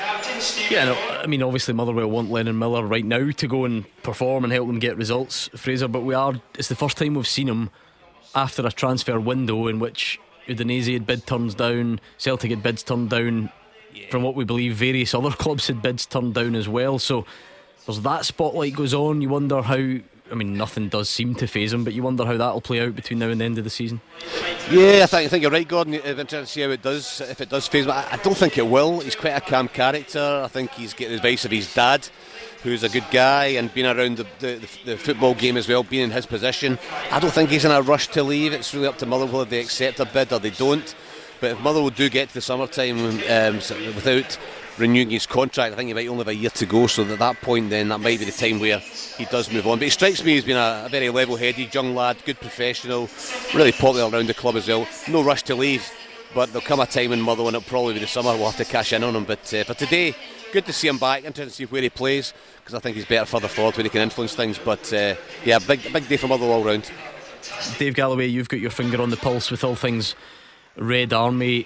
S2: Yeah, no, I mean obviously Motherwell want Lennon Miller right now to go and perform and help them get results, Fraser, but we are it's the first time we've seen him after a transfer window in which Udinese had bid turns down, Celtic had bids turned down, from what we believe various other clubs had bids turned down as well. So there's that spotlight goes on. You wonder how, I mean nothing does seem to faze him, but you wonder how that'll play out between now and the end of the season. Yeah,
S7: I think, I think you're right, Gordon. I'm interested to see how it does, if it does faze him. I, I don't think it will. He's quite a calm character. I think he's getting the advice of his dad, who's a good guy and been around the, the, the football game as well, being in his position. I don't think he's in a rush to leave. It's really up to Motherwell if they accept a bid or they don't. But if Motherwell do get to the summertime um, without renewing his contract, I think he might only have a year to go, so at that point then that might be the time where he does move on. But he strikes me as being a, a very level-headed young lad, good professional, really popular around the club as well. No rush to leave, but there'll come a time in Motherwell and it'll probably be the summer we'll have to cash in on him. But uh, for today, good to see him back. Interested to see where he plays, because I think he's better further forward when he can influence things. But uh, yeah, big big day for Motherwell all round.
S2: Dave Galloway, you've got your finger on the pulse with all things Red Army.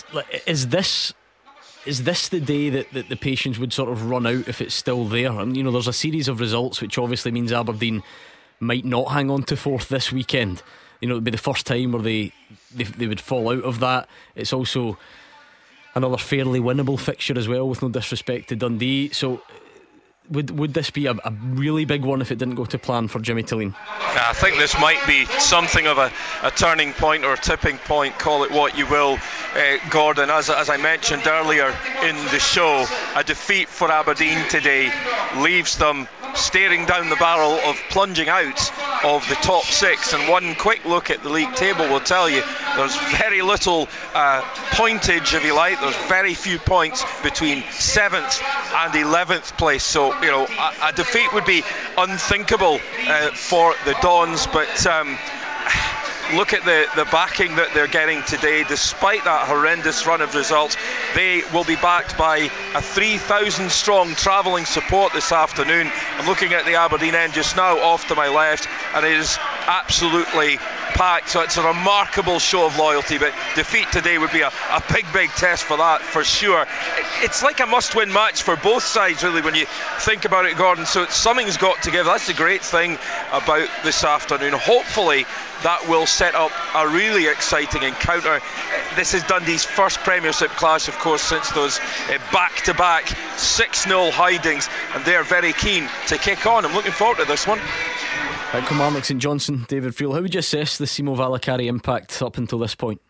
S2: Is this is this the day that, that the patience would sort of run out if it's still there? I mean, you know, there's a series of results which obviously means Aberdeen might not hang on to fourth this weekend. You know, it'd be the first time where they, they they would fall out of that. It's also another fairly winnable fixture as well, with no disrespect to Dundee. So would would this be a, a really big one if it didn't go to plan for Jimmy Tilleen?
S9: I think this might be something of a, a turning point or a tipping point, call it what you will, uh, Gordon. As, as I mentioned earlier in the show, a defeat for Aberdeen today leaves them staring down the barrel of plunging out of the top six, and one quick look at the league table will tell you there's very little uh, pointage, if you like. There's very few points between seventh and eleventh place, so you know a, a defeat would be unthinkable uh, for the Dons, but um, look at the, the backing that they're getting today. Despite that horrendous run of results, they will be backed by a three thousand strong travelling support this afternoon. I'm looking at the Aberdeen end just now off to my left, and it is absolutely packed, so it's a remarkable show of loyalty. But defeat today would be a, a big big test for that, for sure. It's like a must win match for both sides, really, when you think about it, Gordon. So something's got to give. That's the great thing about this afternoon. Hopefully that will set up a really exciting encounter. This is Dundee's first Premiership clash, of course, since those uh, back-to-back six nil hidings, and they're very keen to kick on. I'm looking forward to this one.
S2: Right, Kilmarnock St Johnstone, David Friel, how would you assess the Simo Valakari impact up until this point?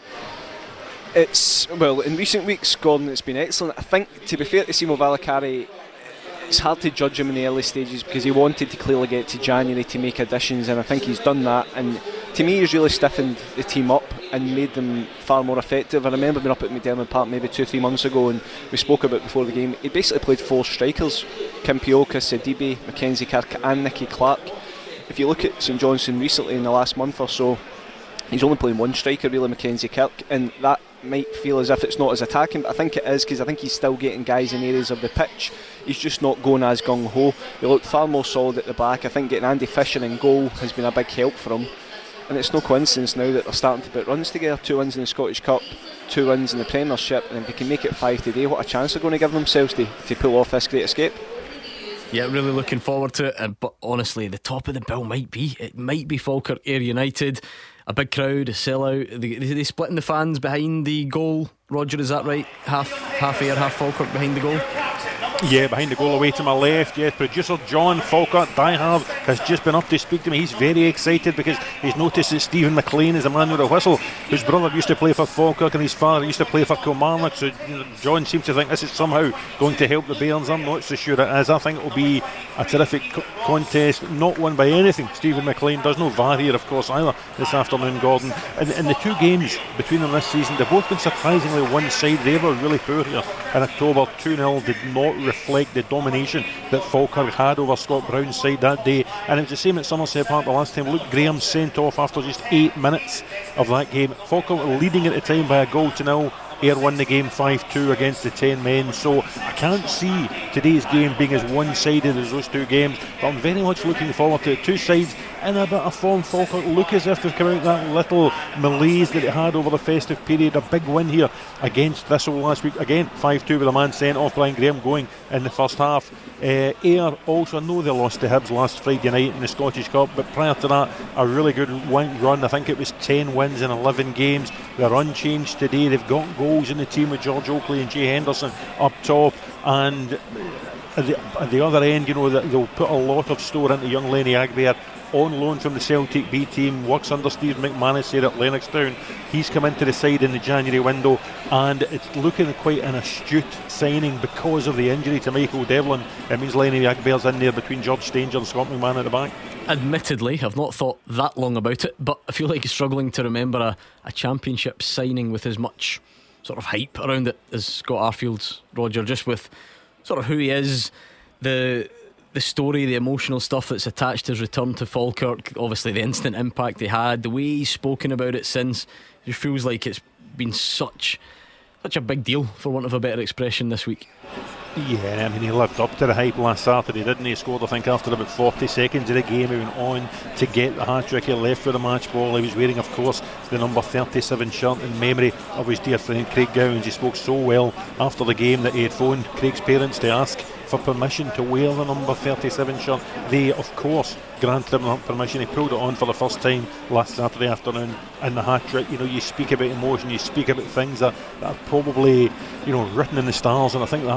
S8: It's, well, in recent weeks, Gordon, it's been excellent. I think, to be fair to Simo Valakari, it's hard to judge him in the early stages because he wanted to clearly get to January to make additions, and I think he's done that, and to me he's really stiffened the team up and made them far more effective. I remember being up at McDiarmid Park maybe two or three months ago, and we spoke about before the game, he basically played four strikers: Kimpioka, Sidibe, Mackenzie Kirk and Nicky Clark. If you look at St Johnstone recently in the last month or so, he's only playing one striker really, Mackenzie Kirk, and that might feel as if it's not as attacking, but I think it is, because I think he's still getting guys in areas of the pitch. He's just not going as gung-ho. He looked far more solid at the back. I think getting Andy Fisher in goal has been a big help for him, and it's no coincidence now that they're starting to put runs together. Two wins in the Scottish Cup, two wins in the Premiership, and if they can make it five today, what a chance they're going to give themselves to, to pull off this great escape.
S2: Yeah, really looking forward to it, uh, but honestly the top of the bill might be it might be Falkirk Ayr United. A big crowd, a sellout. They, they, they splitting the fans behind the goal, Roger, is that right? Half half Ayr, half Falkirk behind the goal?
S10: Yeah, behind the goal away to my left. Yes, producer John Falkirk Diehard has just been up to speak to me. He's very excited because he's noticed that Stephen McLean is a man with a whistle, whose brother used to play for Falkirk and his father used to play for Kilmarnock. So you know, John seems to think this is somehow going to help the Bairns. I'm not so sure it is. I think it will be a terrific co- contest, not won by anything. Stephen McLean does no V A R here, of course, either this afternoon, Gordon. And in the two games between them this season, they've both been surprisingly one side. They were really poor here in October. two nil did not reflect the domination that Falkirk had over Scott Brown's side that day, and it was the same at Somerset Park the last time. Luke Graham sent off after just eight minutes of that game. Falkirk were leading at the time by a goal to nil. Ayr won the game five two against the ten men, so I can't see today's game being as one-sided as those two games, but I'm very much looking forward to it. Two sides in a bit of form. Falkirk look as if they've come out of that little malaise that it had over the festive period. A big win here against Thistle last week, again five two with a man sent off, Brian Graham going in the first half. uh, Ayr also, I know they lost to Hibs last Friday night in the Scottish Cup, but prior to that a really good run. I think it was ten wins in eleven games. They're unchanged today. They've got goals in the team with George Oakley and Jay Henderson up top, and at the, at the other end, you know, that they'll put a lot of store into young Lenny Agbear, on loan from the Celtic B team, works under Steve McManus here at Lennoxtown. He's come into the side in the January window, and it's looking quite an astute signing because of the injury to Michael Devlin. It means Lenny Agbear's in there between George Stanger and Scott McMahon at the back.
S2: Admittedly, I've not thought that long about it, but I feel like struggling to remember a, a championship signing with as much sort of hype around it as Scott Arfield's, Roger, just with sort of who he is, the the story, the emotional stuff that's attached to his return to Falkirk, obviously the instant impact he had, the way he's spoken about it since. It feels like it's been such such a big deal, for want of a better expression, this week.
S10: Yeah, I mean, he lived up to the hype last Saturday, didn't he? He scored, I think, after about forty seconds of the game. He went on to get the hat-trick. He left for the match ball. He was wearing, of course, the number thirty-seven shirt in memory of his dear friend Craig Gowans. He spoke so well after the game that he had phoned Craig's parents to ask for permission to wear the number thirty-seven shirt. They, of course, granted him permission. He pulled it on for the first time last Saturday afternoon in the hat-trick. You know, you speak about emotion, you speak about things that, that are probably, you know, written in the stars, and I think that hat-trick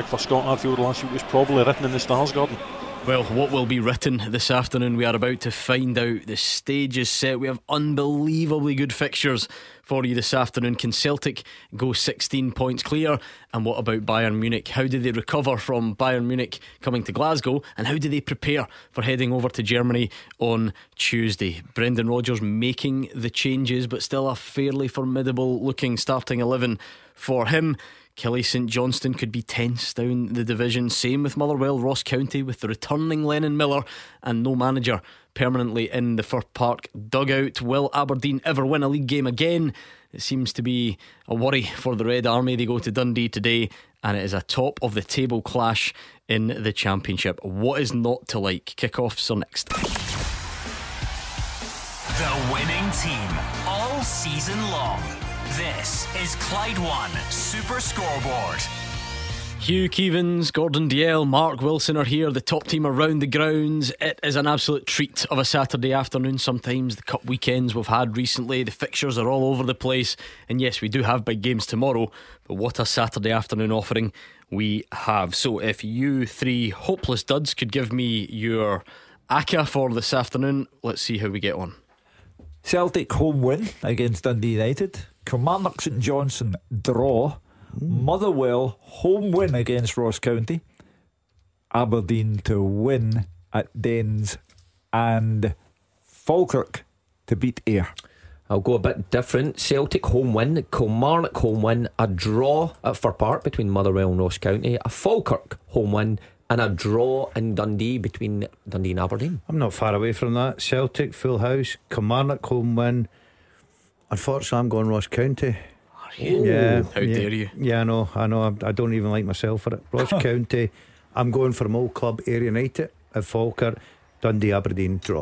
S10: for Scott Arfield last week was probably written in the stars, Gordon.
S2: Well, what will be written this afternoon, we are about to find out. The stage is set. We have unbelievably good fixtures for you this afternoon. Can Celtic go sixteen points clear? And what about Bayern Munich? How do they recover from Bayern Munich coming to Glasgow? And how do they prepare for heading over to Germany on Tuesday? Brendan Rodgers making the changes, but still a fairly formidable looking starting eleven for him. Kelly St Johnstone could be tense down the division. Same with Motherwell, Ross County, with the returning Lennon Miller and no manager permanently in the Fir Park dugout. Will Aberdeen ever win a league game again? It seems to be a worry for the Red Army. They go to Dundee today, and it is a top of the table clash in the Championship. What is not to like? Kickoffs are next.
S1: The winning team all season long. This is Clyde One Super Scoreboard.
S2: Hugh Keevins, Gordon Dalziel, Mark Wilson are here. The top team around the grounds. It is an absolute treat of a Saturday afternoon. Sometimes the cup weekends we've had recently, the fixtures are all over the place. And yes, we do have big games tomorrow, but what a Saturday afternoon offering we have. So if you three hopeless duds could give me your A C A for this afternoon, let's see how we get on.
S3: Celtic home win against Dundee United. Kilmarnock St Johnstone draw. Motherwell home win against Ross County. Aberdeen to win at Dens. And Falkirk to beat Ayr.
S4: I'll go a bit different. Celtic home win, Kilmarnock home win, a draw at Fir Park between Motherwell and Ross County, a Falkirk home win, and a draw in Dundee between Dundee and Aberdeen.
S5: I'm not far away from that. Celtic full house, Kilmarnock home win. Unfortunately, I'm going Ross County.
S2: Ooh,
S5: yeah,
S2: how
S5: yeah,
S2: dare you?
S5: Yeah, I know, I know. I don't even like myself for it. Ross County. I'm going for my old club, Ayr United at Falkirk. Dundee Aberdeen draw.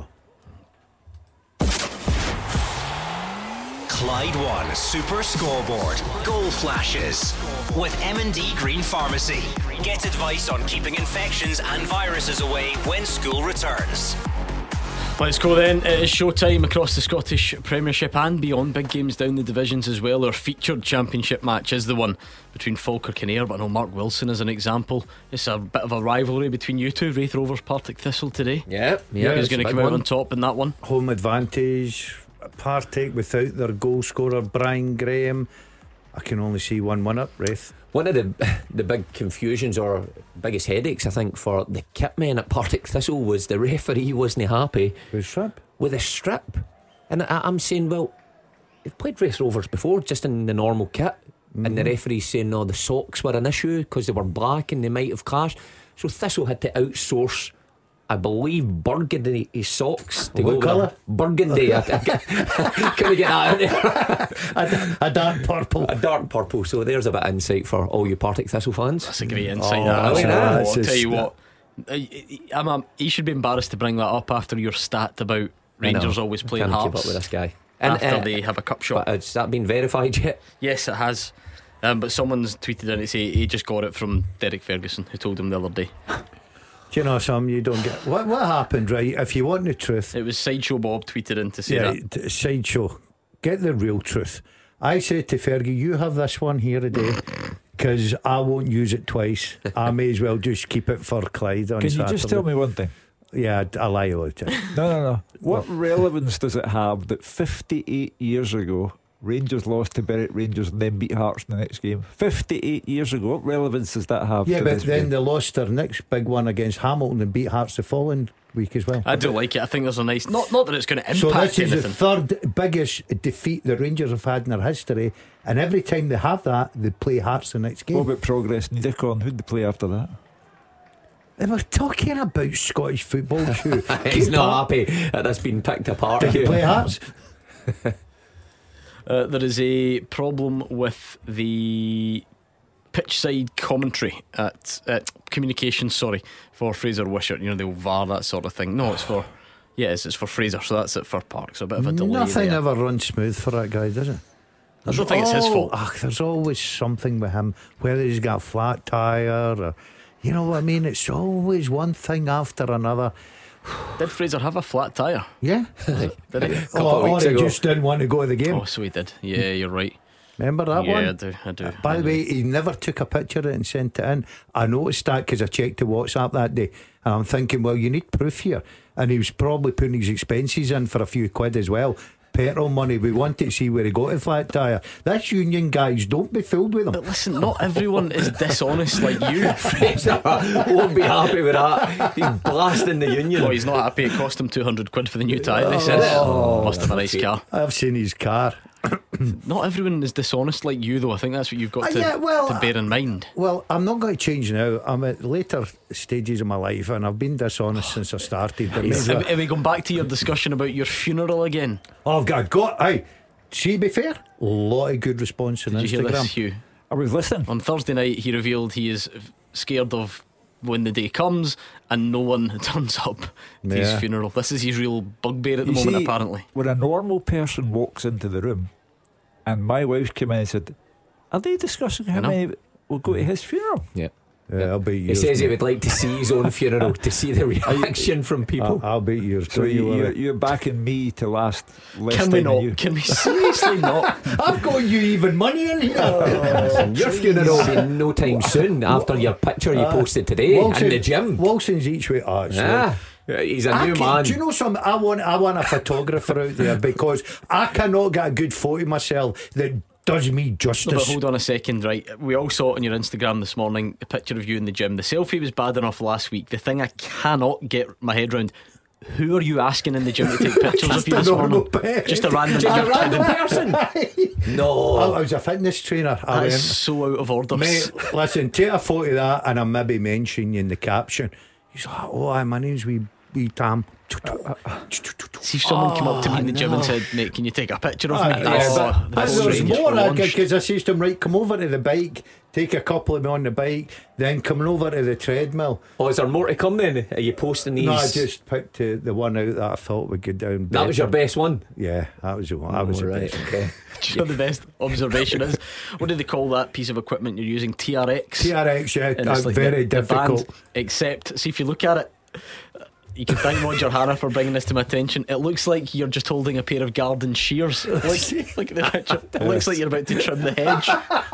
S1: Clyde One Super Scoreboard. Goal flashes with M and D Green Pharmacy. Get advice on keeping infections and viruses away when school returns.
S2: Let's go then. It is showtime across the Scottish Premiership and beyond. Big games down the divisions as well. Our featured championship match is the one between Falkirk and Ayr, but I know Mark Wilson as an example. It's a bit of a rivalry between you two. Wraith Rovers, Partick Thistle today.
S4: Yeah, yeah.
S2: Who's going to come out
S4: one.
S2: on top in that one?
S5: Home advantage. Partick without their goal scorer Brian Graham. I can only see one winner, Wraith.
S4: One of the the big confusions or biggest headaches I think for the kit men at Partick Thistle was the referee wasn't happy
S5: with strip
S4: with a strip, and I, I'm saying, well, they've played Wraith Rovers before just in the normal kit, mm-hmm. and the referee's saying no, the socks were an issue because they were black and they might have clashed, so Thistle had to outsource, I believe, burgundy socks to
S5: what
S4: go
S5: colour?
S4: Burgundy. I, I, I couldn't get that out there.
S5: a, a dark purple.
S4: A dark purple. So there's a bit of insight for all you Partick Thistle fans.
S2: That's a great insight.
S4: Oh,
S2: that,
S4: I like that.
S2: I'll tell you what, I'm a, you should be embarrassed to bring that up after your stat about Rangers always playing
S4: Can't
S2: Hearts.
S4: keep up with this guy.
S2: And
S4: And,
S2: after
S4: uh,
S2: they have a cup shot.
S4: But has that been verified yet?
S2: Yes, it has. Um, but someone's tweeted in to say he just got it from Derek Ferguson, who told him the other day.
S5: Do you know something you don't get? What what happened, right? If you want the truth,
S2: it was Sideshow Bob tweeted in to say
S5: yeah,
S2: that.
S5: t- Sideshow, get the real truth. I said to Fergie, you have this one here today because I won't use it twice. I may as well just keep it for Clyde on
S3: Can
S5: Saturday.
S3: you just tell me one thing?
S5: Yeah, I lie all the time.
S3: No, no, no. What relevance does it have that fifty-eight years ago Rangers lost to Berwick Rangers and then beat Hearts in the next game? fifty-eight years ago. What relevance does that have?
S5: Yeah,
S3: to
S5: but
S3: this
S5: then
S3: game?
S5: they lost their next big one against Hamilton and beat Hearts the following week as well.
S2: I do like it. I think there's a nice, not not that it's going to impact
S5: so this is
S2: anything.
S5: the third biggest defeat the Rangers have had in their history, and every time they have that, they play Hearts the next game.
S3: What about Progress and Dickon? Who'd they play after that?
S5: They were talking about Scottish football.
S4: He's not happy that that's been picked apart.
S5: Did they play Hearts?
S2: Uh, there is a problem with the pitch side commentary at, at communications, sorry, for Fraser Wishart. You know, they'll V A R, that sort of thing. No, it's for yeah, it's, it's for Fraser, so that's at Fir Park. So a bit of a delay.
S5: Nothing
S2: there.
S5: ever runs smooth for that guy, does it?
S2: I don't think it's his fault.
S5: Ach, there's always something with him, whether he's got a flat tyre or, you know what I mean? It's always one thing after another.
S2: Did Fraser have a flat tyre?
S5: Yeah.
S2: Did he?
S5: Oh, or he just didn't want to go to the game.
S2: Oh, so he did. Yeah, you're right.
S5: Remember that
S2: yeah,
S5: one?
S2: Yeah, I do. I do.
S5: Uh, by the way, he never took a picture of it and sent it in. I noticed that because I checked the WhatsApp that day, and I'm thinking, well, you need proof here. And he was probably putting his expenses in for a few quid as well. Petrol money. We want to see where he got a flat tyre. That's union guys, don't be fooled with them.
S2: But listen, not everyone is dishonest like you.
S4: Fraser won't be happy with that. He's blasting the union.
S2: Oh, he's not happy. It cost him two hundred quid for the new tyre. He said,
S4: Oh,
S2: must have a nice car.
S5: I've seen his car.
S2: Not everyone is dishonest like you, though. I think that's what you've got
S5: Uh,
S2: to,
S5: yeah, well,
S2: to bear in mind.
S5: Well, I'm not going to change now. I'm at later stages of my life, and I've been dishonest since I started. But
S2: Is,
S5: maybe-
S2: are, are we going back to your discussion about your funeral again?
S5: Oh, I've got, got hey, see, to be fair, a lot of good response on
S2: Did you
S5: Instagram.
S2: hear this, Hugh?
S3: I was listening.
S2: On Thursday night, he revealed he is scared of when the day comes and no one turns up to his
S5: Yeah.
S2: funeral. This is his real bugbear at the
S3: You
S2: moment,
S3: see,
S2: apparently.
S3: when a normal person walks into the room, and my wife came in and said, "Are they discussing how
S2: know.
S3: many will go to his funeral?"
S4: Yeah.
S5: Yeah, I'll beat
S4: He
S5: yours.
S4: says he
S5: mate.
S4: would like to see his own funeral to see the reaction from people.
S5: I'll, I'll beat yours.
S3: So
S5: Don't you
S3: you, you're,
S5: worry.
S3: you're backing me to last less
S2: Can
S3: time
S2: we
S3: than
S2: not?
S3: you.
S2: Can we seriously not?
S5: I've got you even money in here.
S4: Your funeral will be no time soon after your picture you posted today in the gym.
S5: Wilson's each way. Oh, it's
S4: Ah, he's a
S5: I
S4: new
S5: can-
S4: man.
S5: Do you know something? I want I want a photographer out there because I cannot get a good photo of myself that does me
S2: No,
S5: justice.
S2: but hold on a second, right? We all saw it on your Instagram this morning, the picture of you in the gym. The selfie was bad enough last week. The thing I cannot get my head round: who are you asking in the gym to take pictures of
S5: Just
S2: you
S5: a
S2: this morning?
S5: normal pe-
S2: Just a random,
S4: Just a
S2: you're
S4: random
S2: kidding.
S4: person.
S5: I,
S4: No.
S5: I was a fitness trainer. I
S2: That is
S5: went,
S2: so out of order.
S5: mate, listen, take a photo of that and I maybe mention you in the caption. He's like, oh, hi, my name's wee, wee Tam.
S2: See if someone came up to me in the gym and said, mate, can you take a picture of me?
S5: Ah, yeah,
S2: Oh,
S5: but-
S2: the
S5: and
S2: phone
S5: there's
S2: range
S5: more
S2: were launched.
S5: because I says to him, right, come over to the bike, take a couple of me on the bike, then coming over to the treadmill.
S4: Oh, is there more to come then? Are you posting these?
S5: No, I just picked uh, the one out that I thought would go down.
S4: That was your
S5: better.
S4: best one?
S5: Yeah, that was the one. That was
S4: Oh,
S5: the
S4: right,
S5: best.
S4: okay.
S2: Do you know the best observation is? What do they call that piece of equipment you're using? T R X?
S5: T R X, yeah,
S2: And
S5: that's
S2: it's like
S5: very
S2: the, the
S5: difficult.
S2: band, except, see if you look at it, you can thank Roger Hannah for bringing this to my attention. It looks like you're just holding a pair of garden shears. Look, look at the picture. It looks like you're about to trim the hedge.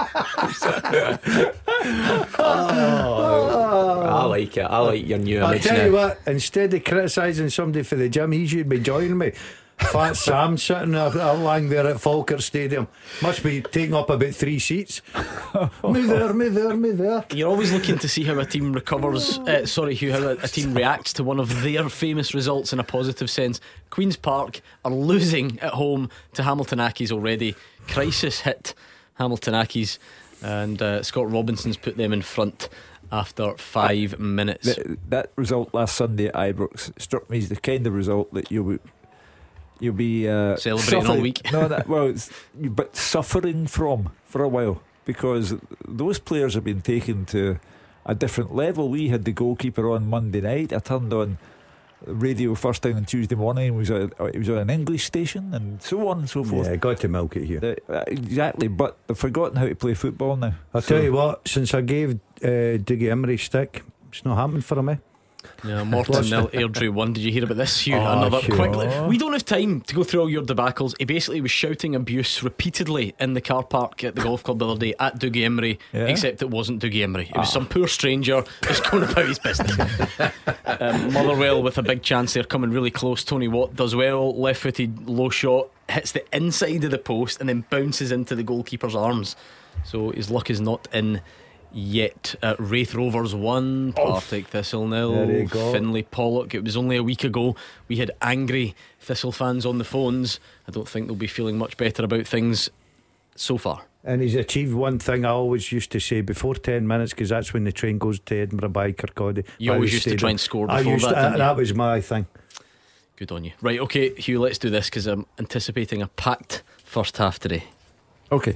S4: Oh, I like it. I like your new
S5: I'll
S4: image
S5: tell
S4: now.
S5: you what, instead of criticising somebody for the gym, he should be joining me. Fat Sam sitting there, lying there at Falkirk Stadium. Must be taking up about three seats. Me there, me there, me there.
S2: You're always looking to see how a team recovers. Uh, sorry, Hugh, how a, a team reacts to one of their famous results in a positive sense. Queen's Park are losing at home to Hamilton Accies already. Crisis hit Hamilton Accies, and uh, Scott Robinson's put them in front after five minutes.
S3: Th- that result last Sunday at Ibrox struck me as the kind of result that you would. You'll be uh,
S2: Celebrating all
S3: suffering-
S2: week.
S3: No, that, well, it's, you- but suffering from for a while because those players have been taken to a different level. We had the goalkeeper on Monday night. I turned on radio first thing on Tuesday morning. It was a, it was on an English station and so on and so forth.
S5: Yeah, got to milk it here.
S3: The- uh, exactly, but they've forgotten how to play football now.
S5: I'll
S3: So-
S5: tell you what, since I gave uh, Dougie Emery stick, it's not happening for me.
S2: Yeah, Morton nil, Airdrie one. Did you hear about this, Hugh?
S5: Oh,
S2: Another
S5: Hugh.
S2: quickly. We don't have time to go through all your debacles. He basically was shouting abuse repeatedly in the car park at the golf club the other day at Dougie Emery,
S3: Yeah?
S2: except it wasn't Dougie Emery. It was some poor stranger just going about his business. um, Motherwell with a big chance there, coming really close. Tony Watt does well, left-footed low shot, hits the inside of the post and then bounces into the goalkeeper's arms. So his luck is not in yet. uh, Wraith Rovers one, Partick Thistle
S5: There you
S2: nil,
S5: go.
S2: Finlay Pollock. It was only a week ago we had angry Thistle fans on the phones. I don't think they'll be feeling much better about things so far.
S5: And he's achieved one thing I always used to say before ten minutes, because that's when the train goes to Edinburgh by Kirkcaldy.
S2: You
S5: by
S2: always
S5: the
S2: used to
S5: stadium.
S2: try and score
S5: I
S2: before
S5: used
S2: that,
S5: to,
S2: didn't you?
S5: that was my thing.
S2: Good on you. Right, okay, Hugh, let's do this because I'm anticipating a packed first half today.
S3: Okay.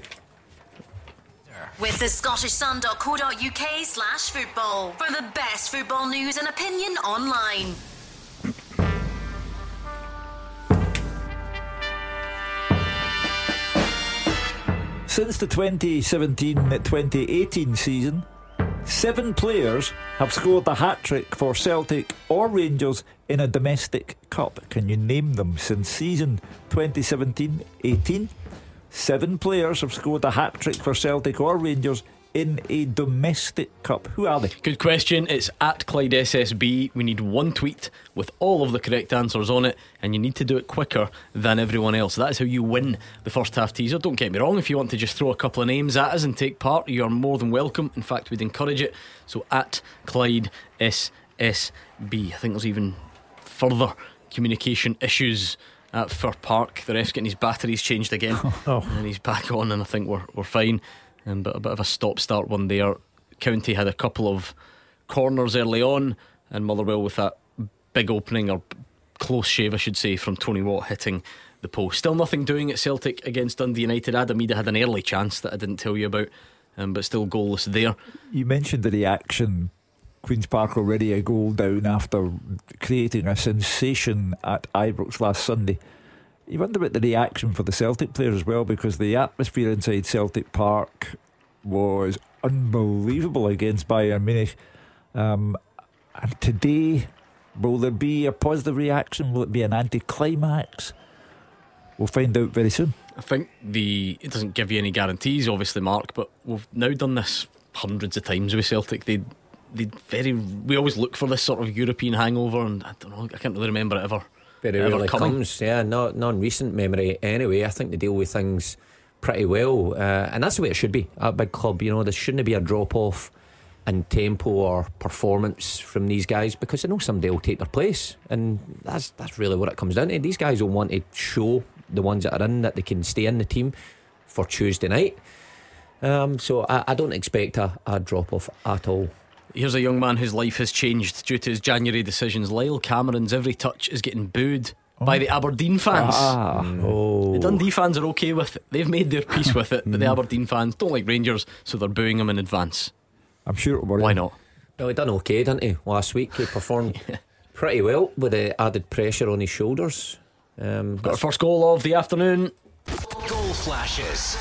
S11: With the Scottish Sun dot co dot uk slash football for the best football news and opinion online.
S3: Since the twenty seventeen twenty eighteen season, seven players have scored a hat-trick for Celtic or Rangers in a domestic cup. Can you name them since season twenty seventeen eighteen? Seven players have scored a hat-trick for Celtic or Rangers in a domestic cup. Who are they?
S2: Good question. It's at Clyde S S B. We need one tweet with all of the correct answers on it, and you need to do it quicker than everyone else. That's how you win the first half teaser. Don't get me wrong, if you want to just throw a couple of names at us and take part, you are more than welcome. In fact, we'd encourage it. So at Clyde S S B. I think there's even further communication issues at Fir Park. The ref's getting his batteries changed again. Oh. And he's back on, and I think we're, we're fine. Um, but a bit of a stop-start one there. County had a couple of corners early on, and Motherwell with that big opening, or close shave I should say, from Tony Watt hitting the post. Still nothing doing at Celtic against Dundee United. Adam Ida had an early chance that I didn't tell you about, um, but still goalless there.
S3: You mentioned the reaction. Queen's Park already a goal down after creating a sensation at Ibrox last Sunday. You wonder about the reaction for the Celtic players as well, because the atmosphere inside Celtic Park was unbelievable against Bayern Munich. Um, and today, will there be a positive reaction? Will it be an anticlimax? We'll find out very soon.
S2: I think the it doesn't give you any guarantees, obviously, Mark, but we've now done this hundreds of times with Celtic. They, they very we always look for this sort of European hangover, and I don't know, I can't really remember it ever.
S4: Very rarely comes, yeah, not non recent memory anyway. I think they deal with things pretty well, uh, and that's the way it should be at a big club. You know, there shouldn't be a drop off in tempo or performance from these guys, because they know somebody will take their place, and that's that's really what it comes down to. These guys will want to show the ones that are in that they can stay in the team for Tuesday night. Um, so I, I don't expect a, a drop off at all.
S2: Here's a young man whose life has changed due to his January decisions. Lyle Cameron's every touch is getting booed oh. by the Aberdeen fans.
S3: Ah.
S2: mm.
S3: oh.
S2: The Dundee fans are okay with it. They've made their peace with it, but the Aberdeen fans don't like Rangers, so they're booing him in advance.
S3: I'm sure it'll work.
S2: Why not?
S4: Well, he done okay, didn't he, last week? He performed pretty well with the added pressure on his shoulders. Um,
S2: Got our first goal of the afternoon.
S1: Goal flashes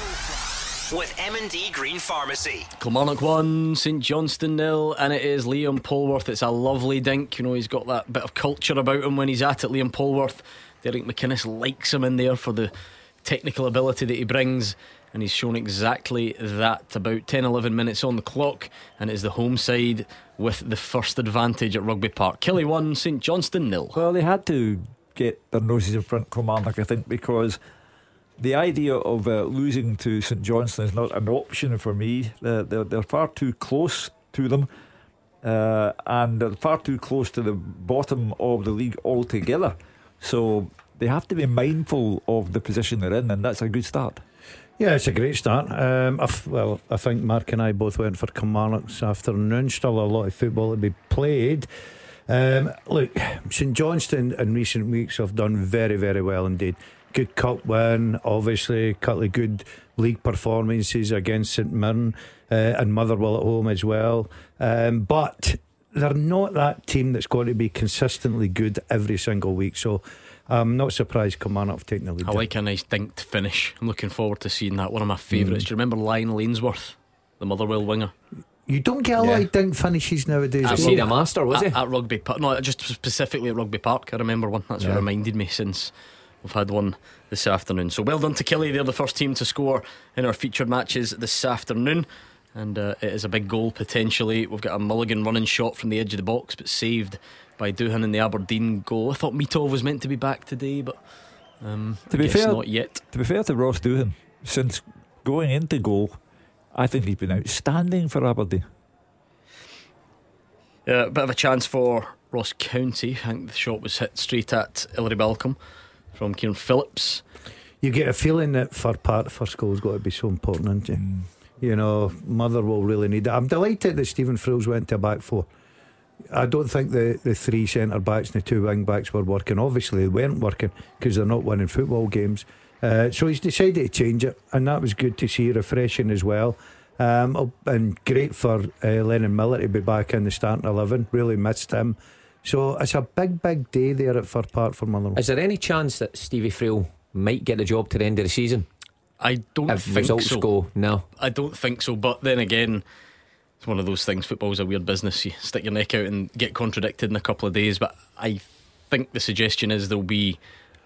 S1: with M and D Green Pharmacy.
S2: Kilmarnock one, St Johnstone nil, and it is Liam Polworth. It's a lovely dink. You know, he's got that bit of culture about him when he's at it. Liam Polworth, Derek McInnes likes him in there for the technical ability that he brings, and he's shown exactly that. About ten eleven minutes on the clock, and it is the home side with the first advantage at Rugby Park. Killie one, St Johnstone nil.
S3: Well, they had to get their noses in front, Kilmarnock, I think, because the idea of uh, losing to St Johnstone is not an option for me. They're, they're, they're far too close to them, uh, and they're far too close to the bottom of the league altogether. So they have to be mindful of the position they're in, and that's a good start.
S5: Yeah, it's a great start. Um, I've, well, I think Mark and I both went for Kilmarnock this afternoon. Still a lot of football to be played. Um, look, St Johnstone in recent weeks have done very, very well indeed. Good cup win, obviously, a couple of good league performances against St Mirren uh, and Motherwell at home as well. Um, but they're not that team that's going to be consistently good every single week. So I'm not surprised Kilmarnock have taken the lead.
S2: I like a nice dinked finish. I'm looking forward to seeing that. One of my favourites. Mm. Do you remember Lionel Ainsworth, the Motherwell winger?
S5: You don't get a yeah. lot of dink finishes nowadays.
S4: Was he a master, was
S2: at,
S4: he?
S2: At Rugby Park. No, just specifically at Rugby Park. I remember one. That's yeah. what reminded me, since we've had one this afternoon. So well done to Killie. They're the first team to score in our featured matches this afternoon, and uh, it is a big goal potentially. We've got a Mulligan running shot from the edge of the box, but saved by Doohan in the Aberdeen goal. I thought Mitov was meant to be back today, but um,
S3: to
S2: I
S3: be
S2: guess
S3: fair,
S2: not yet.
S3: To be fair to Ross Doohan, since going into goal, I think he's been outstanding for Aberdeen.
S2: A uh, bit of a chance for Ross County. I think the shot was hit straight at Ilary Balcombe from Kieran Phillips.
S5: You get a feeling that for part the first goal's got to be so important, isn't it? Mm. You know, Motherwell really need it. I'm delighted that Stephen Frills went to a back four. I don't think the, the three centre backs and the two wing backs were working. Obviously they weren't working because they're not winning football games. uh, So he's decided to change it, and that was good to see, refreshing as well. Um, and great for uh, Lennon Miller to be back in the starting eleven. Really missed him. So it's a big, big day there at Fir Park for Motherwell.
S4: Is there any chance that Stevie Friel might get the job to the end of the season?
S2: I don't
S4: if
S2: think
S4: results
S2: so.
S4: go no.
S2: I don't think so. But then again, it's one of those things. Football's a weird business. You stick your neck out and get contradicted in a couple of days. But I think the suggestion is there'll be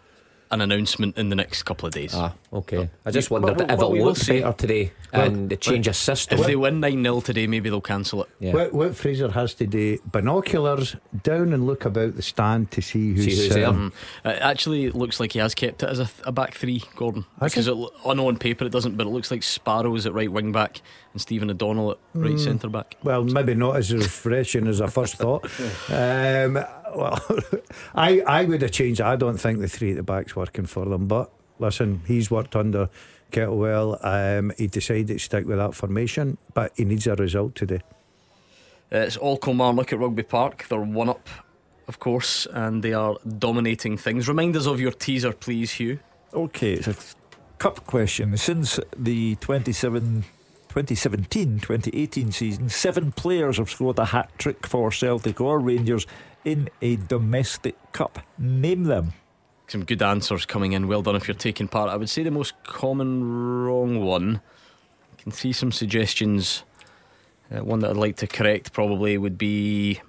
S2: an announcement in the next couple of days.
S4: Ah, okay. I just
S5: What-
S4: wondered
S5: what-
S4: if
S5: what
S4: it
S5: we will
S4: looked
S5: see-
S4: better today
S5: Well,
S4: and the change of system.
S2: If they win nine nil today, maybe they'll cancel it.
S4: Yeah.
S5: What, what Fraser has to do, binoculars down and look about the stand to see who's,
S4: See who's there.
S5: um,
S2: Mm. It actually looks like he has kept it as a, th- a back three, Gordon.
S5: Has
S2: Because
S5: he?
S2: it, lo- I know on paper it doesn't, but it looks like Sparrows at right wing back and Stephen O'Donnell at right
S5: Mm.
S2: centre back.
S5: Well, maybe not as refreshing as I first thought. Um, well, I I would have changed it. I don't think the three at the back's working for them. But listen, he's worked under Kettlewell. Um, he decided to stick with that formation, but he needs a result today.
S2: Uh, it's all Kilmarnock at Rugby Park. They're one up, of course, and they are dominating things. Remind us of your teaser, please, Hugh.
S3: Okay, it's a cup question. Since the twenty-seven, twenty seventeen twenty eighteen season, seven players have scored a hat trick for Celtic or Rangers in a domestic cup. Name them.
S2: Some good answers coming in. Well done if you're taking part. I would say the most common wrong one. I can see some suggestions. Uh, one that I'd like to correct probably would be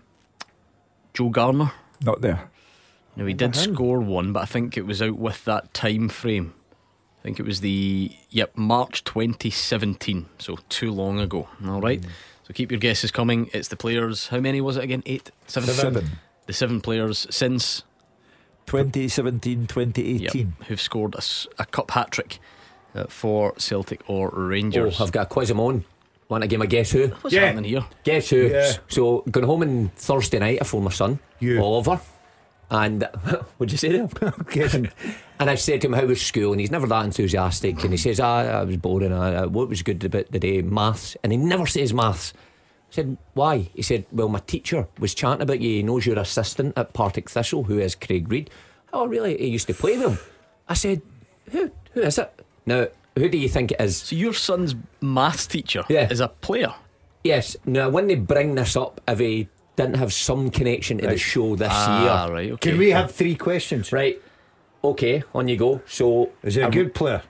S2: Joe Garner.
S3: Not there.
S2: Now he did score one, but I think it was out with that time frame. I think it was the yep March twenty seventeen, so too long ago. All right, so keep your guesses coming. It's the players. How many was it again? Eight, seven,
S3: Seven.
S2: The seven players since
S3: twenty seventeen twenty eighteen.
S2: Yep, who've scored a, s- a cup hat trick uh, for Celtic or Rangers.
S4: Oh, I've got a quiz I'm on. Want to give my guess who?
S2: What's happening here?
S4: Guess who?
S5: Yeah.
S4: So, going home on Thursday night, I phoned my son,
S5: You.
S4: Oliver, and what'd you say there?
S5: Okay.
S4: And I said to him, how was school? And he's never that enthusiastic. And he says, ah, I was boring. Uh, what was good about the day? Maths. And he never says maths. I said, why? He said, well, my teacher was chanting about you. He knows your assistant at Partick Thistle, who is Craig Reid. Oh, really? He used to play with him. I said, who? Who is it? Now, who do you think it is?
S2: So your son's maths teacher
S4: Yeah.
S2: is a player.
S4: Yes. Now, when they bring this up, if he didn't have some connection to the show this
S2: Ah,
S4: year.
S2: right. Okay.
S5: Can we have three questions?
S4: Right. Okay, on you go. So,
S5: Is he a
S4: um,
S5: good player?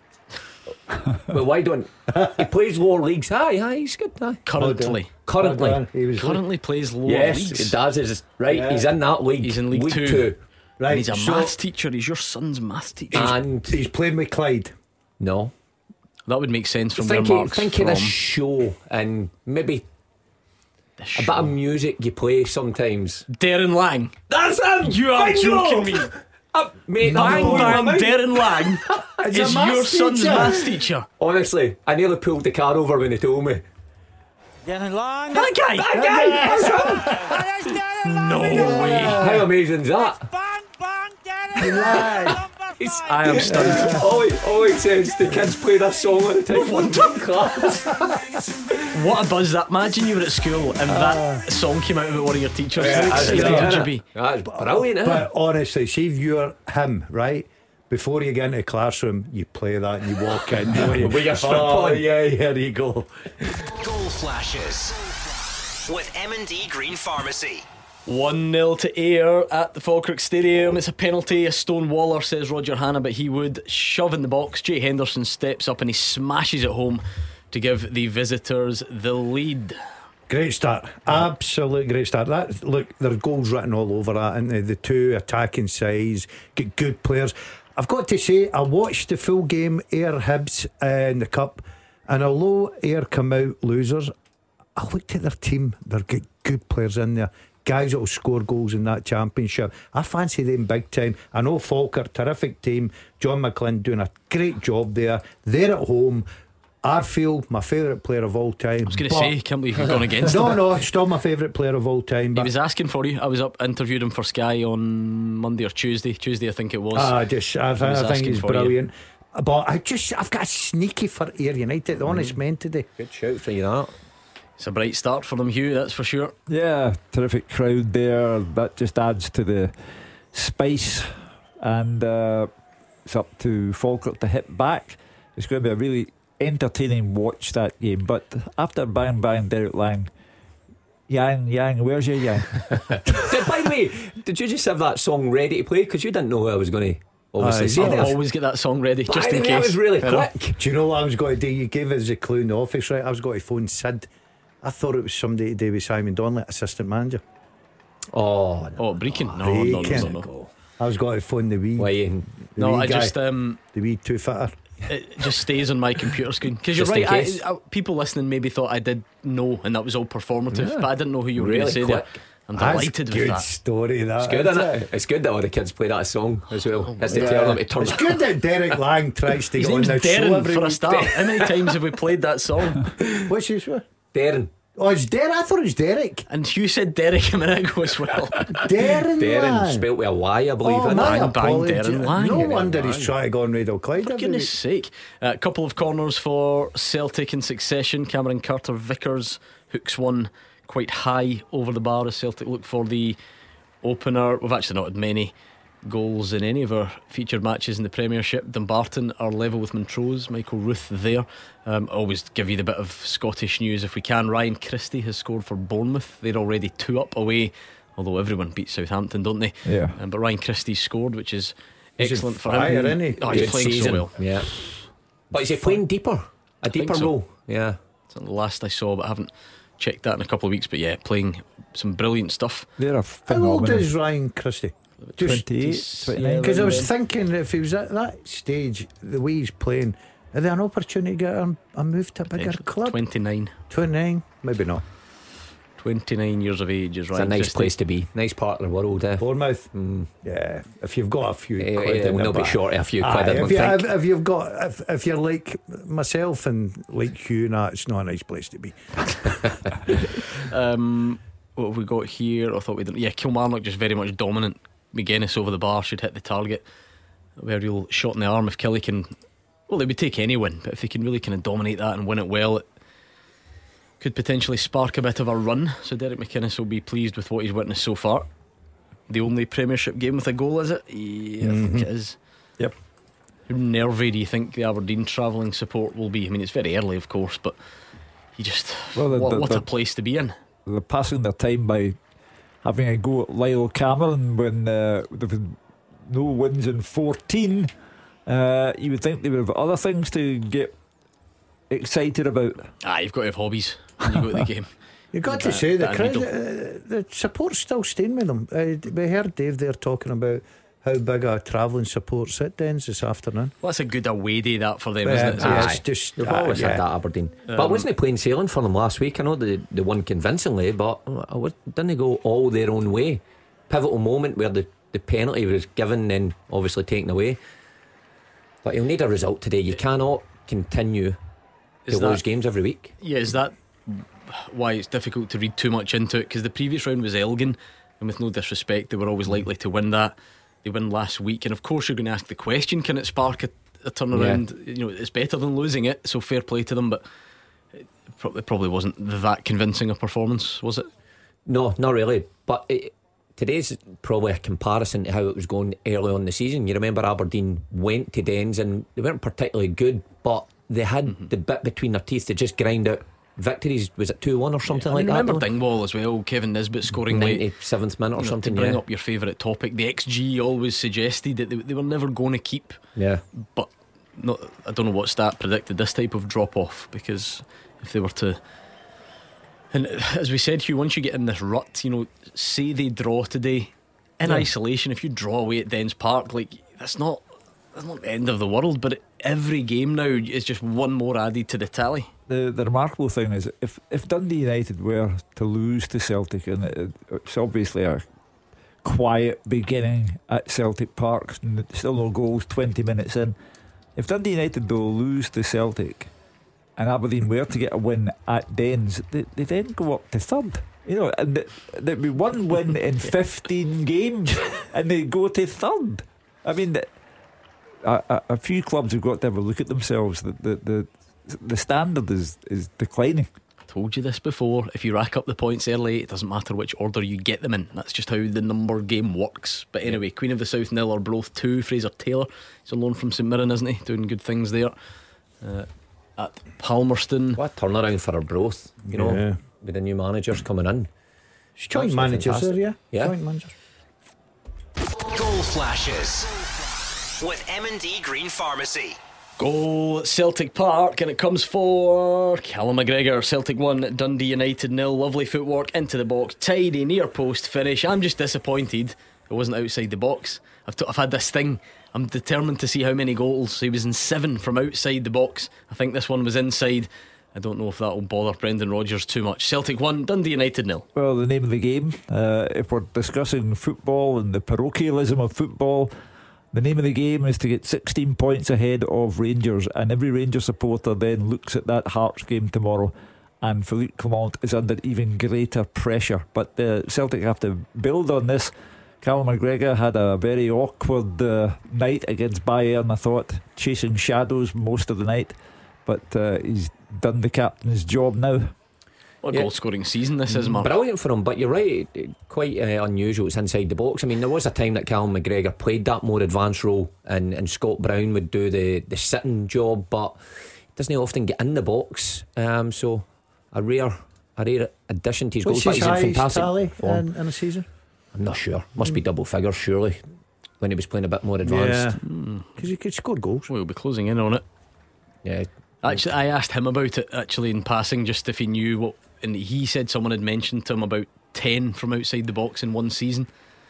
S4: well, why don't he plays lower leagues? Aye, aye, he's good. Aye.
S2: Currently,
S4: Currently,
S5: Well done. He was
S2: currently plays lower
S4: yes,
S2: leagues.
S4: it does. Is right.
S5: Yeah.
S4: He's in that league.
S2: He's in League Two.
S4: two.
S5: right.
S2: And he's a
S5: so
S2: maths teacher. He's your son's maths teacher.
S4: And
S5: he's playing with Clyde.
S4: no,
S2: That would make sense from
S4: think
S2: where
S4: of,
S2: Mark's
S4: think
S2: from.
S4: of this show and maybe
S2: The
S4: a
S2: show.
S4: bit of music you play sometimes.
S2: Darren Lang.
S4: That's him.
S2: You are
S4: Bingo!
S2: joking me.
S4: Uh, mate,
S2: Bang
S4: I'm
S2: bang,
S4: going.
S2: Darren Lang
S5: Is
S2: is
S5: a maths
S2: your son's
S5: teacher.
S2: maths teacher.
S4: Honestly, I nearly pulled the car over when he told me.
S12: Getting long.
S2: That guy.
S4: That guy. That's him.
S2: No way.
S4: How amazing is that?
S12: Bang, bang, get it.
S2: I am stunned.
S4: All he, all he says, the kids play that song all the time. One time class.
S2: What a buzz that. Imagine you were at school and that song came out about one of your teachers.
S4: Yeah,
S2: How
S4: that's
S2: excited
S4: right,
S2: would you
S4: innit?
S2: be?
S4: That's brilliant, isn't
S5: But
S4: it?
S5: honestly, see if you're him, right? Before you get into the classroom, you play that and you walk in. don't you?
S4: With your slip
S5: oh,
S4: on.
S5: yeah, here you go.
S1: Goal flashes with M and D Green Pharmacy.
S2: one nil to Ayr at the Falkirk Stadium. It's a penalty. A stone waller, says Roger Hanna, but he would shove in the box. Jay Henderson steps up and he smashes it home to give the visitors the lead.
S5: Great start, absolute great start. That look, there's goals written all over that, and the, the two attacking sides get good players. I've got to say, I watched the full game, Ayr Hibs uh, in the cup, and although Ayr come out losers, I looked at their team. They've got good players in there, guys that will score goals in that championship. I fancy them big time. I know Falkirk, terrific team. John McLean doing a great job there. They're at home. Arfield, my favourite player of all time.
S2: I was going to say, can't believe you've gone against
S5: No,
S2: him.
S5: no, still my favourite player of all time.
S2: He
S5: But
S2: was asking for you. I was up, interviewed him for Sky on Monday or Tuesday. Tuesday, I think it was.
S5: Ah, just I,
S2: He was
S5: I think
S2: asking
S5: he's
S2: for you.
S5: brilliant. But I just I've got a sneaky for Ayr United, the honest men today.
S4: Good shout for you, that.
S2: It's a bright start for them, Hugh, that's for sure.
S3: Yeah, terrific crowd there. That just adds to the spice, and uh, it's up to Falkirk to hit back. It's going to be a really entertaining watch, that game. But after bang bang Derek Lang, Yang Yang, where's your Yang?
S4: Did, by the way, did you just have that song ready to play? Because you didn't know who I was going to obviously
S5: Aye,
S4: say
S2: I'll
S4: there.
S2: always get that song ready,
S4: By
S2: just
S4: the
S2: in
S4: way,
S2: case.
S4: that was really
S2: You know?
S4: quick.
S5: Do you know what I was going to do? You gave us a clue in the office, right? I was going to phone Sid. I thought it was somebody to do with Simon Donnelly, assistant manager.
S4: Oh, no.
S2: Oh, Brecon? No, no, no, no, no.
S5: I was going to phone the wee.
S4: Why you?
S5: The
S2: No,
S5: wee
S2: I
S5: guy,
S2: just um,
S5: the wee two fitter.
S2: it just stays on my computer screen because you're
S4: Just in
S2: right. I,
S4: case.
S2: I, people listening maybe thought I did know, and that was all performative.
S4: Yeah.
S2: But I didn't know who you were
S4: Really
S2: going to say
S4: quick.
S2: there. I'm
S5: That's
S2: delighted with
S5: good
S2: that.
S5: story. That
S4: It's good,
S5: isn't
S4: isn't it? It's good that all the kids play that song as well. It's to
S5: Yeah.
S4: tell them to turn
S5: It's good that Derek Lang tries to
S2: His
S5: get on
S2: name's
S5: this show
S2: Darren
S5: every
S2: for a
S5: week.
S2: start. How many times have we played that song?
S5: What's his name?
S4: Darren.
S5: Oh, it's Derek. I thought it was Derek.
S2: And Hugh said Derek a minute ago as well.
S5: Darren
S4: Darren,
S5: Lang.
S4: spelt with a Y, I believe.
S5: Oh,
S4: isn't
S5: my
S4: it?
S2: Bang, bang,
S5: apologies.
S2: Darren Lang.
S5: No
S2: Yeah,
S5: wonder he's
S4: Lang.
S5: trying to go on Radio Clyde.
S2: For
S5: every
S2: goodness
S5: week.
S2: sake. A couple of corners for Celtic in succession. Cameron Carter Vickers hooks one quite high over the bar as Celtic look for the opener. We've actually not had many goals in any of our featured matches in the Premiership. Dumbarton are level with Montrose. Michael Ruth there. Um, always give you the bit of Scottish news if we can. Ryan Christie has scored for Bournemouth. They're already two up away, although everyone beats Southampton, don't they?
S3: Yeah.
S2: Um, but Ryan Christie scored, which is
S5: He's
S2: excellent
S5: on
S2: for
S5: fire,
S2: him.
S5: isn't he?
S2: Oh, he's
S4: Good
S2: playing
S4: season.
S2: so well.
S4: Yeah. But is he playing deeper? A
S2: think
S4: deeper
S2: so.
S4: role? Yeah.
S2: It's the last I saw, but I haven't checked that in a couple of weeks. But yeah, playing some brilliant stuff.
S3: They're a
S5: How old
S3: phenomenal.
S5: is Ryan Christie?
S3: twenty-eight, twenty-nine.
S5: Because I was thinking if he was at that stage, the way he's playing, are there an opportunity to get a, a move to a bigger club?
S2: twenty-nine
S5: twenty-nine, maybe not.
S2: twenty-nine years of age is
S4: It's
S2: right.
S4: a nice place to be. Nice part of the world. Eh?
S5: Bournemouth.
S4: Mm.
S5: Yeah, if you've got a few
S4: Eh,
S5: quid
S4: eh,
S5: in
S4: we'll
S5: the
S4: not be
S5: bank.
S4: short of a few
S5: Aye,
S4: quid, I
S5: if,
S4: don't
S5: you,
S4: think.
S5: if, if you've got, if, if you're like myself and like Hugh, nah, it's not a nice place to be.
S2: Um, what have we got here? I thought we didn't. Yeah, Kilmarnock just very much dominant. McGuinness over the bar should hit the target. A very real shot in the arm if Kelly can. Well, they would take any win, but if they can really kind of dominate that and win it well, it could potentially spark a bit of a run. So Derek McInnes will be pleased with what he's witnessed so far. The only Premiership game with a goal, is it? Yeah, I think it is.
S3: Yep.
S2: How nervy do you think the Aberdeen travelling support will be? I mean, it's very early, of course, but you just
S3: Well, the-
S2: what,
S3: the-
S2: what
S3: the-
S2: a place to be in.
S3: They're passing their time by having a go at Lyle Cameron when uh, there was no wins in fourteen. Uh, you would think they would have other things to get excited about.
S2: Ah, you've got to have hobbies when you go to the game.
S5: You've got
S2: Bit
S5: to say the,
S2: of
S5: credit,
S2: needle.
S5: uh, the support's still staying with them. Uh, we heard Dave there talking about how big a travelling support's at Dens this afternoon.
S2: Well, that's a good away day that for them,
S5: Yeah,
S2: isn't it? So
S5: yeah,
S2: it's-
S5: it's just
S4: They've
S5: uh,
S4: always
S5: yeah.
S4: had that Aberdeen.
S2: Um,
S4: but wasn't he playing sailing for them last week? I know they, they won convincingly, but I was, didn't they go all their own way? Pivotal moment where the, the penalty was given and obviously taken away. But you'll need a result today. You cannot continue to
S2: Is
S4: lose
S2: that-
S4: games every week.
S2: Yeah, is that why it's difficult to read too much into it? Because the previous round was Elgin, and with no disrespect, they were always likely to win that. They win last week, and of course you're going to ask the question: can it spark a, a turnaround? You know, it's better than losing it, so fair play to them. But it probably, probably wasn't that convincing a performance, was it?
S4: No, not really. But it, today's probably a comparison to how it was going early on in the season. You remember Aberdeen went to Dens and they weren't particularly good, but they had
S2: Mm-hmm.
S4: the bit between their teeth to just grind out victories. Was it two one or something
S2: I
S4: like
S2: mean,
S4: that?
S2: remember
S4: though?
S2: Dingwall as well, Kevin Nisbet scoring late.
S4: ninety-seventh minute or
S2: You know,
S4: something.
S2: to bring
S4: Yeah.
S2: up your favourite topic, the X G always suggested that they, they were never going to keep.
S4: Yeah.
S2: But not, I don't know what stat predicted this type of drop off, because if they were to, and as we said, Hugh, once you get in this rut, you know, say they draw today in
S3: Yeah.
S2: isolation, if you draw away at Dens Park, like that's not that's not the end of the world. But every game now is just one more added to the tally.
S3: The the remarkable thing is, if if Dundee United were to lose to Celtic, and it, it's obviously a quiet beginning at Celtic Park, and still no goals, twenty minutes in. If Dundee United though lose to Celtic, and Aberdeen were to get a win at Dens, they, they then go up to third. You know, and th- there'd be one win in fifteen games, and they go to third. I mean, the, a, a, a few clubs have got to have a look at themselves. The the the, the standard is, is declining.
S2: Told you this before. If you rack up the points early, it doesn't matter which order you get them in. That's just how the number game works. But anyway, Queen of the South nil, Arbroath two. Fraser Taylor, he's on loan from St Mirren, isn't he? Doing good things there. Uh, at Palmerston,
S4: What a turnaround for Arbroath, you know,
S5: Yeah.
S4: with the new managers coming in.
S5: It's joint
S4: Absolutely
S5: managers
S4: fantastic.
S5: there, yeah?
S4: Yeah.
S5: Joint managers.
S1: Goal flashes with M and D Green Pharmacy.
S2: goal at Celtic Park, and it comes for Callum McGregor. Celtic one, Dundee United nil. Lovely footwork into the box, tidy near post finish. I'm just disappointed it wasn't outside the box. I've, t- I've had this thing. I'm determined to see how many goals. He was in seven from outside the box. I think this one was inside. I don't know if that will bother Brendan Rodgers too much. Celtic one, Dundee United nil.
S3: Well, the name of the game, uh, if we're discussing football and the parochialism of football, the name of the game is to get sixteen points ahead of Rangers, and every Rangers supporter then looks at that Hearts game tomorrow, and Philippe Clement is under even greater pressure. But uh, Celtic have to build on this. Callum McGregor had a very awkward uh, night against Bayern, I thought, chasing shadows most of the night, but uh, he's done the captain's job now.
S2: What a
S4: Yeah.
S2: goal scoring season this is, Mark.
S4: Brilliant for him, but you're right, quite uh, unusual. It's inside the box. I mean, there was a time that Callum McGregor played that more advanced role, and, and Scott Brown would do the, the sitting job, but doesn't he often get in the box? Um, so a rare a rare addition to his
S5: What's
S4: goals.
S5: his
S4: But he's in
S5: highest
S4: fantastic
S5: tally
S4: form.
S5: in, in a season?
S4: I'm not sure. Must be double figures, surely, when he was playing a bit more advanced.
S5: Yeah, because he could score goals.
S2: We'll be closing in on it.
S4: Yeah.
S2: Actually, I asked him about it actually in passing, just if he knew what, and he said someone had mentioned to him about ten from outside the box in one season.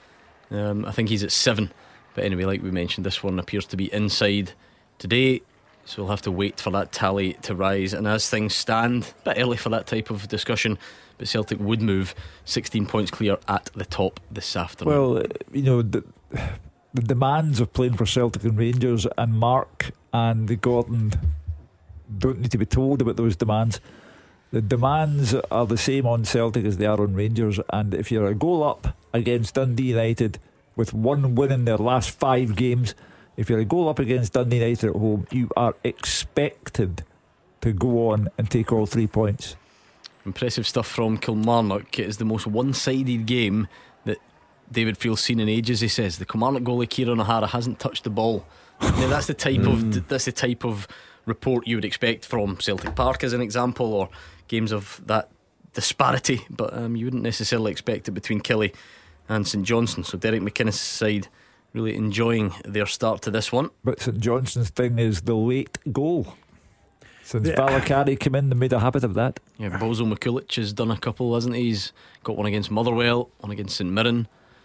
S2: Um, I think he's at seven. But anyway, like we mentioned, this one appears to be inside today, so we'll have to wait for that tally to rise. And as things stand, a bit early for that type of discussion, but Celtic would move sixteen points clear at the top this afternoon.
S3: Well, uh, you know, the, the demands of playing for Celtic and Rangers, and Mark and Gordon don't need to be told about those demands. The demands are the same on Celtic as they are on Rangers, and if you're a goal up against Dundee United with one win in their last five games, if you're a goal up against Dundee United at home, you are expected to go on and take all three points.
S2: Impressive stuff from Kilmarnock. It is the most one-sided game that David Friel's seen in ages, he says. The Kilmarnock goalie Kieran O'Hara hasn't touched the ball. Now, that's the type of that's the type of report you would expect from Celtic Park, as an example, or games of that disparity, but um, you wouldn't necessarily expect it between Killie and St Johnstone. So Derek McInnes' side really enjoying their start to this one.
S3: But St Johnstone's thing is the late goal. Since
S2: Yeah.
S3: Balakari came in, they made a habit of that.
S2: Yeah, Bozo Mikulic has done a couple, hasn't he? He's got one against Motherwell, one against St Mirren.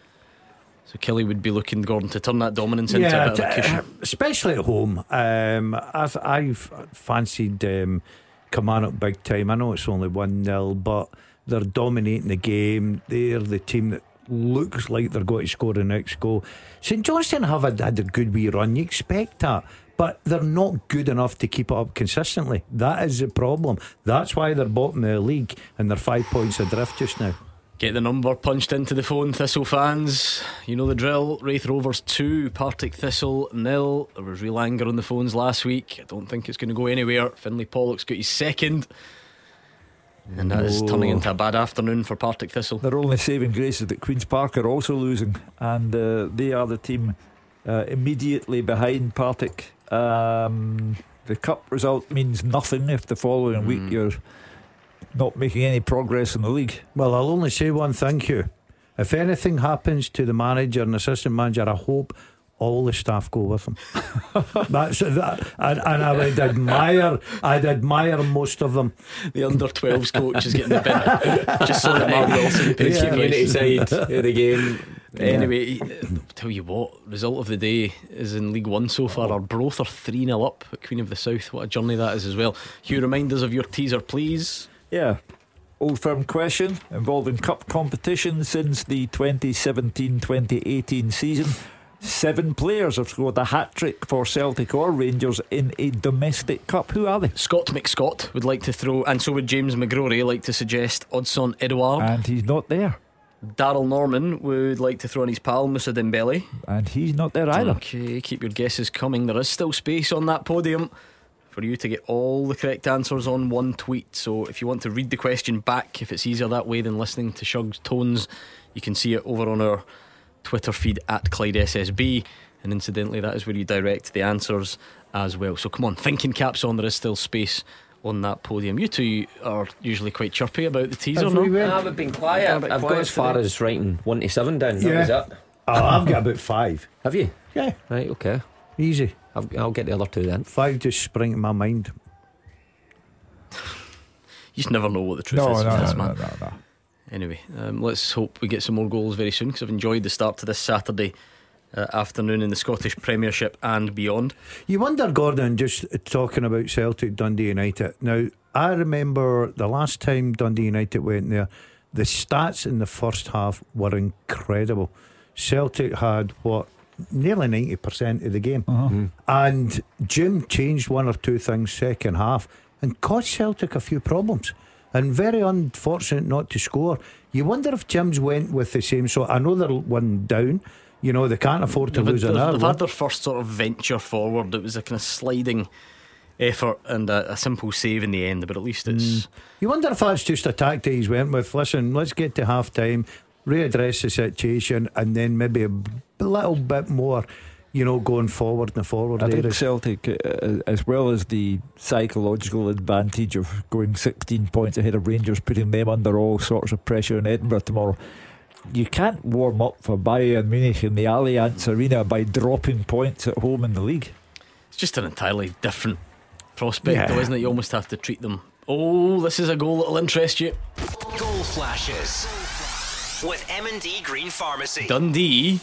S2: So Kelly would be looking, Gordon, to turn that dominance into
S5: Yeah,
S2: a bit of a cushion.
S5: uh, especially at home. Um, I've, I've fancied um, Kilmarnock big time. I know it's only one nil, but they're dominating the game. They're the team that looks like they're going to score the next goal. St Johnstone have had, had a good wee run. You expect that, but they're not good enough to keep it up consistently. That is the problem. That's why they're bottom of the league and they're five points adrift just now.
S2: Get the number punched into the phone, Thistle fans. You know the drill. Wraith Rovers two, Partick Thistle nil. There was real anger on the phones last week. I don't think it's going to go anywhere. Finlay Pollock's got his second, and that is
S3: No.
S2: turning into a bad afternoon for Partick Thistle.
S3: Their only saving grace is that Queen's Park are also losing, and uh, they are the team uh, immediately behind Partick. Um, the cup result means nothing if the following week you're not making any progress in the league.
S5: Well, I'll only say one thing, Hugh. If anything happens to the manager and assistant manager, I hope all the staff go with them. That's that, and, and I would admire, I'd admire most of them.
S2: The under twelves coach is getting the bid just so that Mark Wilson can
S4: The
S2: keep
S4: community
S2: it.
S4: side of the game.
S2: Anyway, I'll tell you what, result of the day is in League One so far. Arbroath are three nil up at Queen of the South. What a journey that is as well. Hugh, remind us of your teaser, please.
S3: Yeah. Old firm question involving cup competition since the twenty seventeen twenty eighteen season. Seven players have scored a hat-trick for Celtic or Rangers in a domestic cup. Who are they?
S2: Scott McScott would like to throw, and so would James McGrory, like to suggest Odson Edouard.
S3: And he's not there.
S2: Daryl Norman would like to throw on his pal Moussa Dembele.
S3: And he's not there either.
S2: Okay, keep your guesses coming. There is still space on that podium for you to get all the correct answers on one tweet. So if you want to read the question back, if it's easier that way than listening to Shug's tones, you can see it over on our Twitter feed at Clyde S S B. And incidentally, that is where you direct the answers as well. So come on, thinking caps on. There is still space on that podium. You two are usually quite chirpy about the teaser,
S5: Have
S2: no?
S5: we been?
S4: Ah, we've been quiet.
S2: I've been
S4: I've got
S2: quiet
S4: as far
S2: today.
S4: as writing one to seven down. That
S5: Yeah.
S4: was it.
S5: Oh, I've got about five.
S4: Have you?
S5: Yeah,
S4: Right, okay.
S5: easy.
S4: I'll, I'll get the other two then.
S5: Five just spring to my mind.
S2: You just never know what the truth
S3: No,
S2: is
S3: no,
S2: with
S3: no,
S2: this
S3: no,
S2: man.
S3: no, no.
S2: Anyway, um, let's hope we get some more goals very soon, because I've enjoyed the start to this Saturday uh, afternoon in the Scottish Premiership and beyond.
S5: You wonder, Gordon, just talking about Celtic Dundee United. Now, I remember the last time Dundee United went there, the stats in the first half were incredible. Celtic had what, nearly ninety percent of the game,
S3: uh-huh. mm.
S5: and Jim changed one or two things second half and caused Celtic a few problems, and very unfortunate not to score. You wonder if Jim's went with the same. So I know they're one down, you know, they can't afford to
S2: they've,
S5: lose
S2: they've,
S5: another
S2: they've
S5: one.
S2: had their first sort of venture forward. It was a kind of sliding effort and a, a simple save in the end, but at least it's
S5: mm. You wonder if that's just a tactic he's went with. Listen, let's get to half time, readdress the situation, and then maybe a b- little bit more, you know, going forward in the forward
S3: I
S5: area.
S3: think Celtic, uh, as well as the psychological advantage of going sixteen points ahead of Rangers, putting them under all sorts of pressure in Edinburgh tomorrow, you can't warm up for Bayern Munich in the Allianz Arena by dropping points at home in the league.
S2: It's just an entirely different prospect,
S5: Yeah.
S2: though, isn't it? You almost have to treat them. Oh, this is a goal that'll interest you.
S1: Goal flashes with M and D Green Pharmacy.
S2: Dundee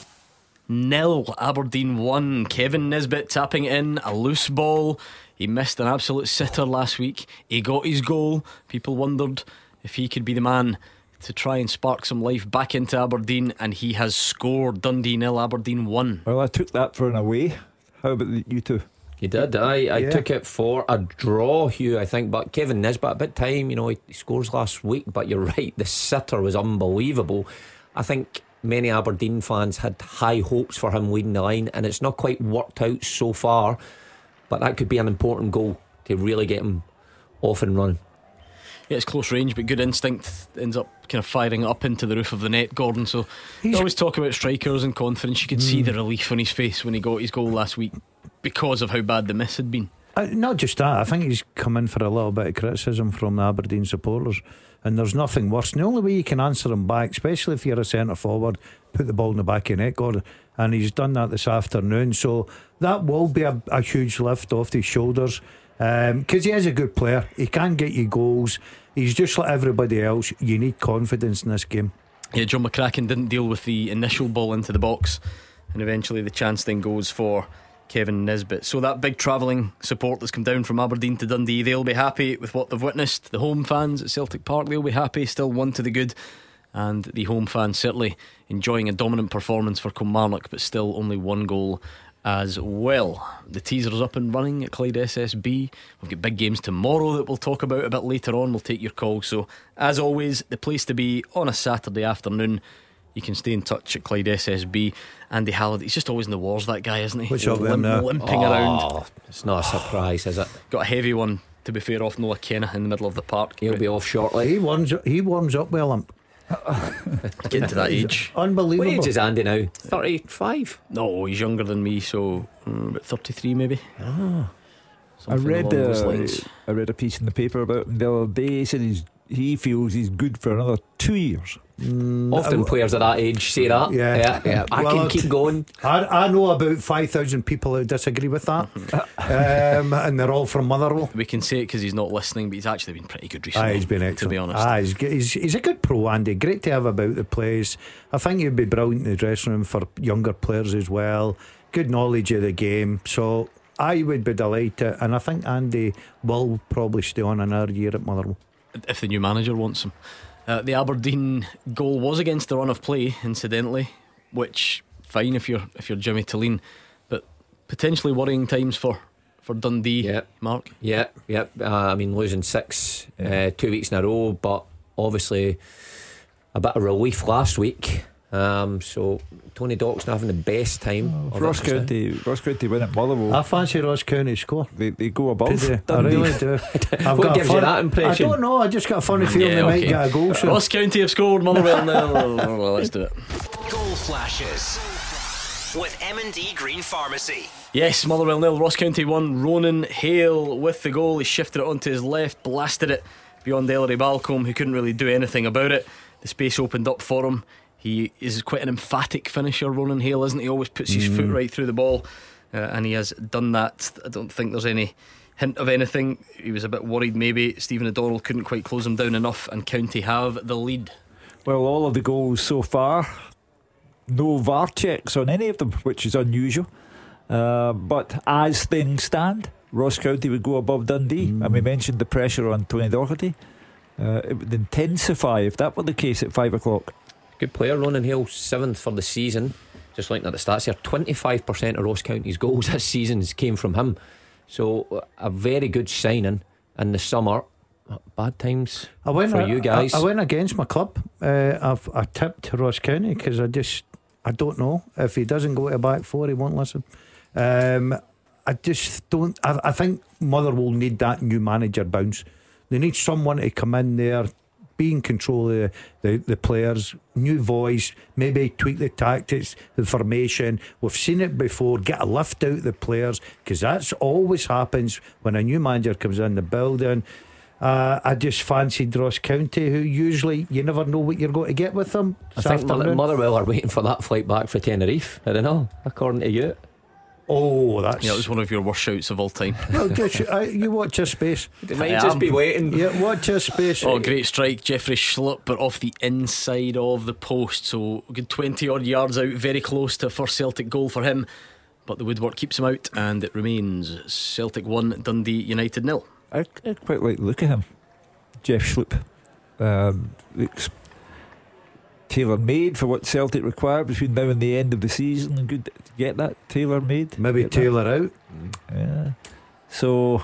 S2: nil, Aberdeen one. Kevin Nisbet tapping in a loose ball. He missed an absolute sitter last week. He got his goal. People wondered if he could be the man to try and spark some life back into Aberdeen, and he has scored. Dundee nil, Aberdeen one.
S3: Well, I took that for an away. How about you two?
S4: You did. I, I
S3: Yeah.
S4: took it for a draw, Hugh, I think. But Kevin Nisbet, a bit time, you know, he, he scores last week. But you're right, the sitter was unbelievable. I think many Aberdeen fans had high hopes for him leading the line, and it's not quite worked out so far. But that could be an important goal to really get him off and running.
S2: Yeah, it's close range, but good instinct. Ends up kind of firing up into the roof of the net, Gordon. So you always talk about strikers and confidence. You could see the relief on his face when he got his goal last week, because of how bad the miss had been.
S5: Uh, not just that, I think he's come in for a little bit of criticism from the Aberdeen supporters, and there's nothing worse. And the only way you can answer him back, especially if you're a centre forward, put the ball in the back of the net, Gordon. And he's done that this afternoon, so that will be a, a huge lift off his shoulders, because um, he is a good player. He can get you goals. He's just like everybody else. You need confidence in this game.
S2: Yeah, John McCracken didn't deal with the initial ball into the box, and eventually the chance then goes for Kevin Nisbet. So that big travelling support that's come down from Aberdeen to Dundee, they'll be happy with what they've witnessed. The home fans at Celtic Park, they'll be happy. Still one to the good. And the home fans certainly enjoying a dominant performance for Kilmarnock, but still only one goal as well. The teaser's up and running at Clyde S S B. We've got big games tomorrow that we'll talk about a bit later on. We'll take your call. So as always, the place to be on a Saturday afternoon. You can stay in touch at Clyde S S B. Andy Halliday, he's just always in the wars, that guy, isn't he?
S5: What's up with
S2: Limp,
S5: him now?
S2: limping
S4: Oh,
S2: around.
S4: It's not a surprise, is it?
S2: Got a heavy one, to be fair, off Noah Kenna in the middle of the park.
S4: He'll be off shortly.
S5: He warms up, he warms up well. Um,
S2: Getting to that age.
S5: Unbelievable.
S4: What age is Andy now? thirty-five?
S2: No, he's younger than me, so mm, about thirty-three maybe.
S3: I
S2: Something
S3: read
S2: along those
S3: uh,
S2: lines.
S3: I read a piece in the paper about him the other day. He said he's, he feels he's good for another two years.
S4: Often players at that age say that.
S5: Yeah.
S4: yeah, yeah. I
S5: Well,
S4: can keep going.
S5: I, I know about five thousand people who disagree with that, um, and they're all from Motherwell.
S2: We can say it because he's not listening, but he's actually been pretty good recently.
S5: Ah, he's been excellent.
S2: to be honest.
S5: Ah, he's, g- he's, he's a good pro, Andy. Great to have about the place. I think he'd be brilliant in the dressing room for younger players as well. Good knowledge of the game. So I would be delighted, and I think Andy will probably stay on another year at Motherwell.
S2: If the new manager wants him. Uh, the Aberdeen goal was against the run of play, incidentally, which fine if you're if you're Jimmy Tilleen, but potentially worrying times for for Dundee.
S4: Yeah.
S2: Mark.
S4: Yeah, yeah. Uh, I mean, losing six uh, two weeks in a row, but obviously a bit of relief last week. Um, so Tony Dock's not having the best time.
S3: If
S4: of
S3: Ross
S4: it just now.
S3: County, Ross County win at Motherwell.
S5: I fancy Ross County score.
S3: They, they go above.
S5: Did they? I
S3: Dundee.
S5: really do. I've
S4: What
S5: got a
S4: gives you
S5: fun-
S4: that impression?
S5: I don't know. I just got a funny feeling
S2: Yeah,
S5: they might
S2: okay.
S5: get a goal. So.
S2: Ross County have scored. Motherwell nil. Let's do it.
S1: Goal flashes with M and D Green Pharmacy.
S2: Yes, Motherwell nil, Ross County one. Ronan Hale with the goal. He shifted it onto his left, blasted it beyond Ellery Balcombe, who couldn't really do anything about it. The space opened up for him. He is quite an emphatic finisher, Ronan Hale, isn't he? Always puts his foot right through the ball, uh, and he has done that. I don't think there's any hint of anything. He was a bit worried maybe Stephen O'Donnell couldn't quite close him down enough, and County have the lead.
S3: Well, all of the goals so far, no V A R checks on any of them, which is unusual. Uh, but as things stand, Ross County would go above Dundee. Mm. And we mentioned the pressure on Tony Doherty. Uh, it would intensify if that were the case at five o'clock.
S4: Good player, Ronan Hill, seventh for the season. Just looking at the stats here, twenty-five percent of Ross County's goals this season came from him. So a very good signing in the summer. Bad times
S5: I went
S4: for
S5: a,
S4: you guys.
S5: I, I went against my club. Uh, I've I tipped Ross County because I just I don't know if he doesn't go to back four, he won't listen. Um, I just don't. I, I think Motherwell need that new manager bounce. They need someone to come in there, be in control of the, the, the players, new voice, maybe tweak the tactics, the formation. We've seen it before. Get a lift out the players, because that's always happens when a new manager comes in the building. Uh, I just fancied Ross County, who usually you never know what you're going to get with them.
S4: I think Mother- Motherwell are waiting for that flight back for Tenerife. I don't know, according to you.
S5: Oh, that's
S2: yeah, it was one of your worst shouts of all time.
S5: Well, just, uh, you watch your space.
S4: They might just be waiting.
S5: Yeah, watch your space.
S2: Oh, great strike, Jeffrey Schlupp, but off the inside of the post. So good twenty odd yards out, very close to a first Celtic goal for him. But the woodwork keeps him out, and it remains Celtic one, Dundee United nil.
S3: I, I quite like the look at him, Jeff Schlupp. Um, looks tailor-made for what Celtic require between now and the end of the season. And good to get that tailor-made.
S5: Maybe
S3: get
S5: tailor
S3: that.
S5: out.
S3: Yeah. So,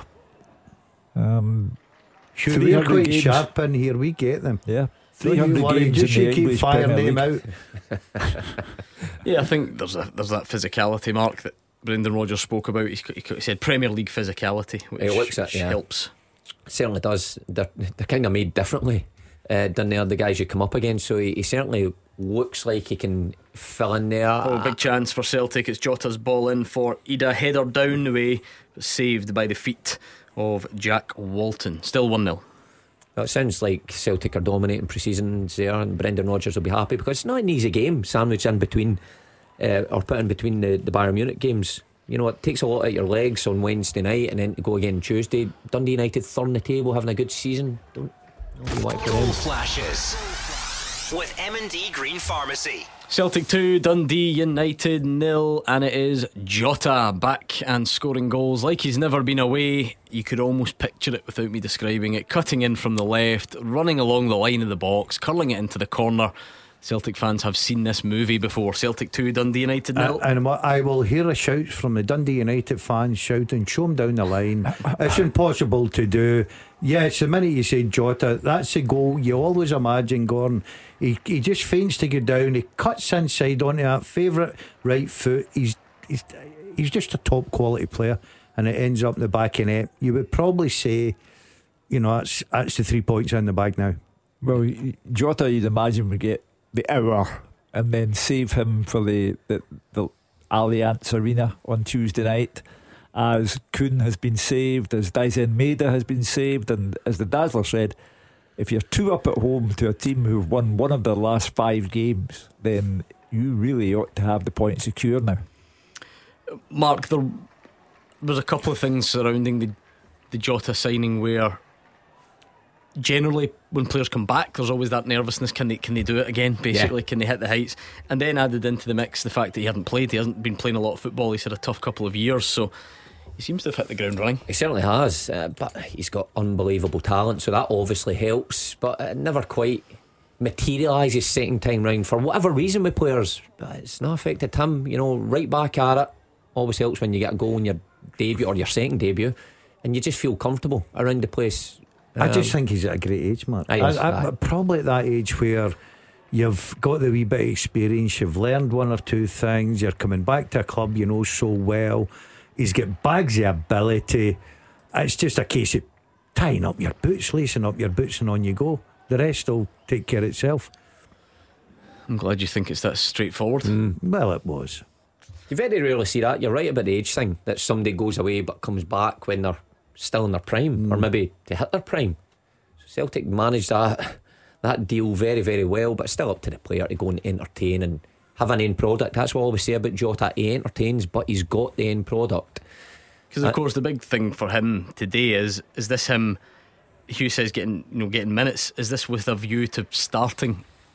S3: um,
S5: sure, we're quite sharp in here. We get them.
S3: Yeah.
S5: three hundred games
S3: just
S5: in
S3: you
S5: the keep
S3: English
S5: firing
S3: Premier
S5: them out.
S3: League.
S2: Yeah, I think there's a there's that physicality, Mark, that Brendan Rodgers spoke about. He, he said Premier League physicality, which,
S4: It looks
S2: which
S4: it, yeah.
S2: helps.
S4: Certainly does. They're, they're kind of made differently uh, than the other guys you come up against. So he, he certainly looks like he can fill in there.
S2: Oh, big chance for Celtic. It's Jota's ball in for Ida, header down the way, but saved by the feet of Jack Walton. Still one nil.
S4: Well, it sounds like Celtic are dominating pre-seasons there, and Brendan Rodgers will be happy because it's not an easy game sandwiched in between uh, or put in between the, the Bayern Munich games. You know, it takes a lot out of your legs on Wednesday night and then to go again Tuesday. Dundee United third on the table, having a good season. Don't, don't like
S1: Goal flashes with M and D Green Pharmacy.
S2: Celtic two, Dundee United nil, and it is Jota back and scoring goals like he's never been away. You could almost picture it without me describing it. Cutting in from the left, running along the line of the box, curling it into the corner. Celtic fans have seen this movie before. Celtic two, Dundee United nil.
S5: Uh, and what I will hear a shout from the Dundee United fans shouting, show him down the line. It's impossible to do. Yes, the minute you say Jota, that's the goal you always imagine. Gordon, he, he just feints to go down, he cuts inside onto that favourite right foot. He's, he's he's just a top quality player, and it ends up in the back of net. You would probably say, you know, that's, that's the three points in the bag now.
S3: Well, Jota, you'd imagine, would get the hour and then save him for the, the, the Allianz Arena on Tuesday night, as Kuhn has been saved, as Daisen Maeda has been saved, and as the Dazzler said, if you're two up at home to a team who've won one of their last five games, then you really ought to have the point secure now.
S2: Mark, there was a couple of things surrounding the, the Jota signing where generally when players come back there's always that nervousness. Can they can they do it again, basically? Yeah. Can they hit the heights? And then added into the mix the fact that he hadn't played, he hasn't been playing a lot of football, he's had a tough couple of years, so he seems to have hit the ground running.
S4: He certainly has, uh, but he's got unbelievable talent, so that obviously helps, but it never quite materialises second time round for whatever reason with players. But it's not affected him. You know, right back at it always helps when you get a goal in your debut or your second debut and you just feel comfortable around the place.
S5: I just think he's at a great age, Mark. I, I, I, probably at that age where you've got the wee bit of experience, you've learned one or two things, you're coming back to a club you know so well. He's got bags of ability. It's just a case of tying up your boots, lacing up your boots, and on you go. The rest will take care of itself.
S2: I'm glad you think it's that straightforward.
S5: Mm. Well, it was.
S4: You very rarely see that. You're right about the age thing, that somebody goes away but comes back when they're still in their prime, mm. or maybe to hit their prime. So Celtic managed that that deal very, very well, but it's still up to the player to go and entertain and have an end product. That's what I always say about Jota. He entertains, but he's got the end product.
S2: Because of uh, course the big thing for him today is is this him, Hugh says, getting you know getting minutes. Is this with a view to starting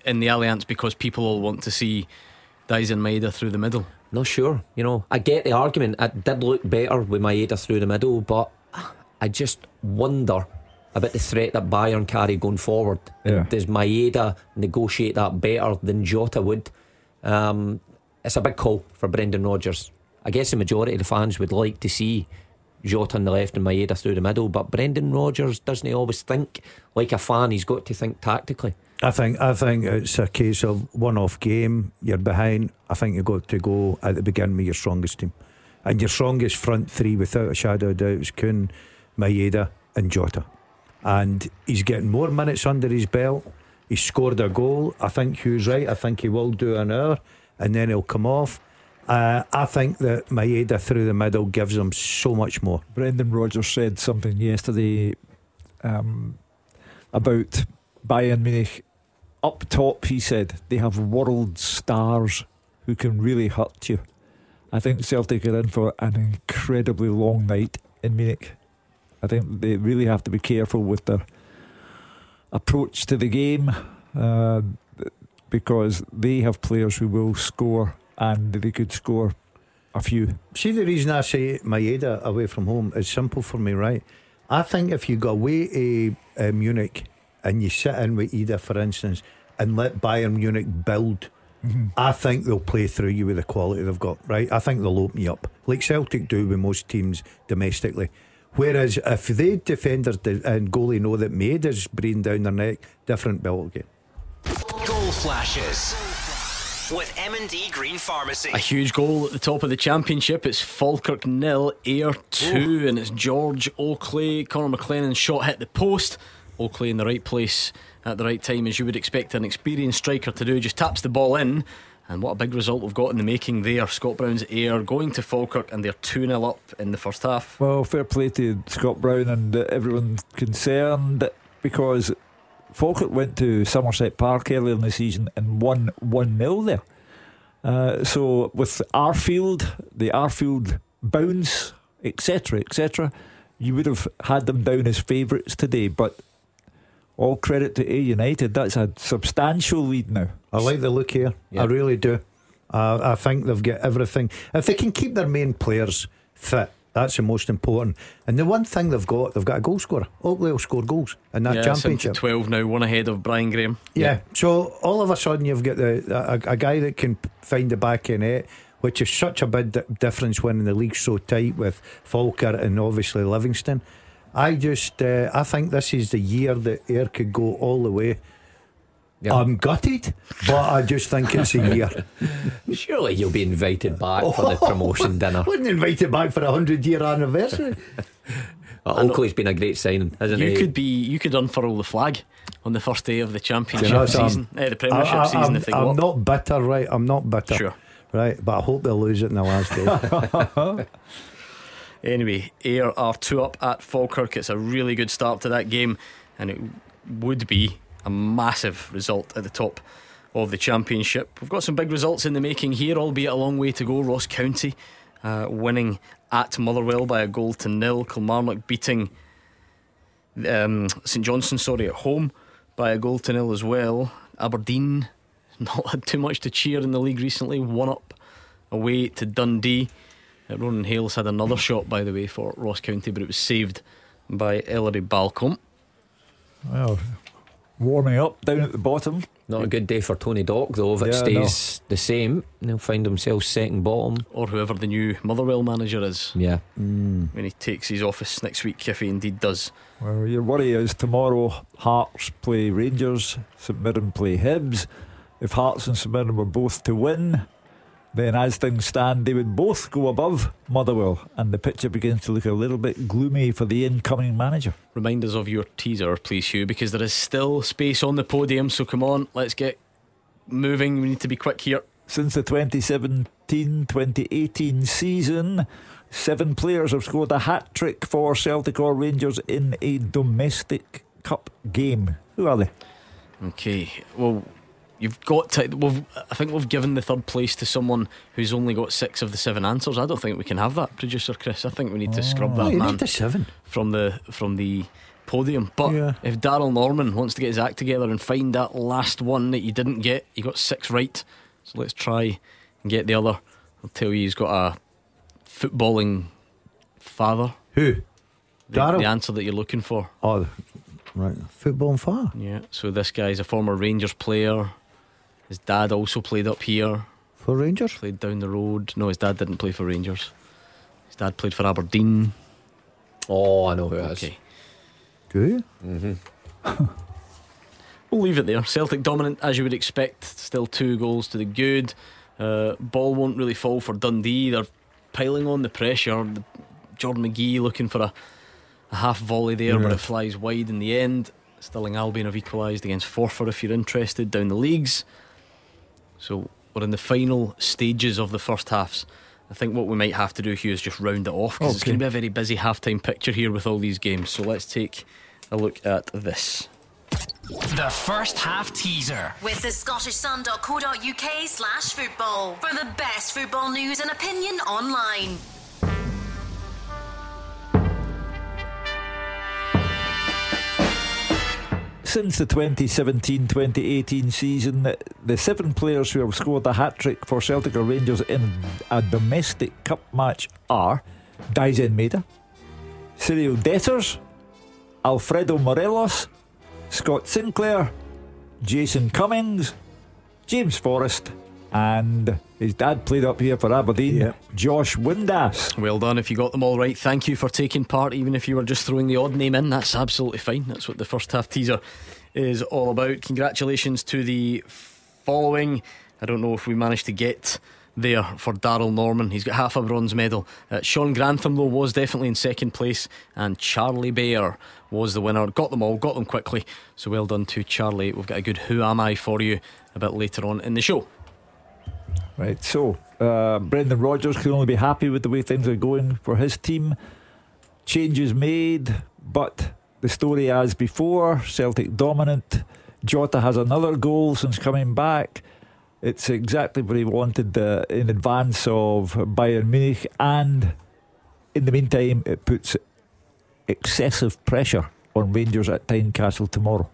S2: in the Allianz because people all want to see Daizen Maeda through the middle?
S4: Not sure. You know, I get the argument. It did look better with Maeda through the middle, but I just wonder about the threat that Bayern carry going forward.
S3: Yeah.
S4: Does Maeda negotiate that better than Jota would? Um, it's a big call for Brendan Rodgers. I guess the majority of the fans would like to see Jota on the left and Maeda through the middle, but Brendan Rodgers doesn't always think like a fan. He's got to think tactically.
S5: I think I think it's a case of one-off game. You're behind. I think you've got to go at the beginning with your strongest team, and your strongest front three, without a shadow of doubt, is Kuhn, Maeda, and Jota. And he's getting more minutes under his belt. He's scored a goal. I think Hugh's right. I think he will do an hour, and then he'll come off. Uh, I think that Maeda through the middle gives him so much more.
S3: Brendan Rodgers said something yesterday um, about Bayern Munich. Up top, he said, they have world stars who can really hurt you. I think Celtic are in for an incredibly long night in Munich. I think they really have to be careful with their approach to the game, uh, because they have players who will score, and they could score a few.
S5: See, the reason I say Maeda away from home is simple for me, right? I think if you go away to uh, Munich and you sit in with Ida, for instance, and let Bayern Munich build, mm-hmm. I think they'll play through you with the quality they've got, right? I think they'll open you up like Celtic do with most teams domestically. Whereas if they defenders and goalie know that Maeda's breathing down their neck, different ball game.
S1: Goal flashes with M and D Green Pharmacy.
S2: A huge goal at the top of the Championship. It's Falkirk nil, Ayr two, and it's George Oakley. Conor McLennan's shot hit the post. Oakley in the right place at the right time, as you would expect an experienced striker to do. Just taps the ball in, and what a big result we've got in the making there. Scott Brown's Ayr going to Falkirk, and they're two nil up in the first half.
S3: Well, fair play to Scott Brown and uh, everyone concerned, because Falkirk went to Somerset Park earlier in the season and won one nil there. Uh, so with Arfield, the Arfield bounce, etc, etc, you would have had them down as favourites today, but all credit to A United. That's a substantial lead now.
S5: I like the look here. Yeah. I really do. uh, I think they've got everything. If they can keep their main players fit, that's the most important. And the one thing they've got, they've got a goal scorer. Oakley will score goals in that
S2: yeah,
S5: championship.
S2: twelve now, one ahead of Brian Graham.
S5: Yeah,
S2: yeah.
S5: So all of a sudden you've got the, a, a guy that can find the back of net, which is such a big di- difference when the league's so tight with Falkirk and obviously Livingston. I just uh, I think this is the year that Ayr could go all the way. Yeah. I'm gutted, but I just think it's a year.
S4: Surely you'll be invited back for the promotion dinner.
S5: I wasn't invited back for a hundred year anniversary.
S4: Well, Oakley's been a great signing, hasn't
S2: you
S4: he?
S2: Could be, you could unfurl the flag on the first day of the championship
S5: you know,
S2: season,
S5: um,
S2: eh, the Premiership
S5: I, I,
S2: season.
S5: I'm,
S2: if they
S5: I'm
S2: go
S5: not bitter, right? I'm not bitter,
S2: sure,
S5: right? But I hope they'll lose it in the last day.
S2: Anyway, Ayr are two up at Falkirk. It's a really good start to that game, and it would be a massive result at the top of the championship. We've got some big results in the making here, albeit a long way to go. Ross County uh, winning at Motherwell by a goal to nil. Kilmarnock beating um, St Johnstone sorry at home by a goal to nil as well. Aberdeen not had too much to cheer in the league recently, one up away to Dundee. uh, Ronan Hales had another shot, by the way, for Ross County, but it was saved by Ellery Balcombe.
S3: Well, warming up down at the bottom.
S4: Not a good day for Tony Dock, though. If it
S3: Yeah,
S4: stays the same, they'll find themselves second bottom.
S2: Or whoever the new Motherwell manager is,
S4: Yeah.
S5: Mm.
S2: when he takes his office next week, if he indeed does.
S3: Well, your worry is tomorrow Hearts play Rangers, St Mirren play Hibs. If Hearts and St Mirren were both to win, then as things stand they would both go above Motherwell, and the picture begins to look a little bit gloomy for the incoming manager.
S2: Remind us of your teaser, please, Hugh, because there is still space on the podium, so come on, let's get moving. We need to be quick here.
S3: Since the twenty seventeen twenty eighteen season, seven players have scored a hat-trick for Celtic or Rangers in a domestic cup game. Who are they?
S2: Okay, well, you've got to. We've, I think we've given the third place to someone who's only got six of the seven answers. I don't think we can have that, producer Chris. I think we need to scrub
S5: Oh,
S2: that
S5: you
S2: man
S5: need the seven.
S2: from the from the podium. But
S5: Yeah.
S2: if Daryl Norman wants to get his act together and find that last one that you didn't get, you got six right. So let's try and get the other. I'll tell you, he's got a footballing father.
S5: Who?
S2: The,
S5: Daryl?
S2: the answer that you're looking for.
S5: Oh, right. Football and far.
S2: Yeah. So this guy's a former Rangers player. His dad also played up here.
S5: For Rangers?
S2: Played down the road. No, his dad didn't play for Rangers. His dad played for Aberdeen.
S4: Oh, I know who it is.
S2: Okay.
S5: Do you?
S4: Mm-hmm.
S2: We'll leave it there. Celtic dominant as you would expect. Still two goals to the good. Uh, ball won't really fall for Dundee. They're piling on the pressure. The, Jordan McGee looking for a, a half volley there,
S5: Yeah.
S2: but it flies wide in the end. Stirling Albion have equalised against Forfar if you're interested down the leagues. So we're in the final stages of the first halves. I think what we might have to do, Hugh, is just round it off because it's
S5: Okay.
S2: going to be a very busy half-time picture here with all these games. So let's take a look at this.
S1: The first half teaser.
S11: With the Scottish Sun dot co dot U K slash football for the best football news and opinion online.
S3: Since the twenty seventeen twenty eighteen season, the seven players who have scored a hat-trick for Celtic or Rangers in a domestic cup match are Daizen Maeda, Cyril Dessers, Alfredo Morelos, Scott Sinclair, Jason Cummings, James Forrest, and his dad played up here for Aberdeen,
S5: Yep.
S3: Josh Windass.
S2: Well done if you got them all right. Thank you for taking part, even if you were just throwing the odd name in. That's absolutely fine. That's what the first half teaser is all about. Congratulations to the following. I don't know if we managed to get there for Daryl Norman. He's got half a bronze medal. uh, Sean Grantham though was definitely in second place, and Charlie Bayer was the winner. Got them all, got them quickly, so well done to Charlie. We've got a good Who Am I for you a bit later on in the show.
S3: Right, so uh, Brendan Rodgers can only be happy with the way things are going for his team. Changes made, but the story as before, Celtic dominant. Jota has another goal since coming back. It's exactly what he wanted uh, in advance of Bayern Munich, and in the meantime it puts excessive pressure on Rangers at Tynecastle tomorrow.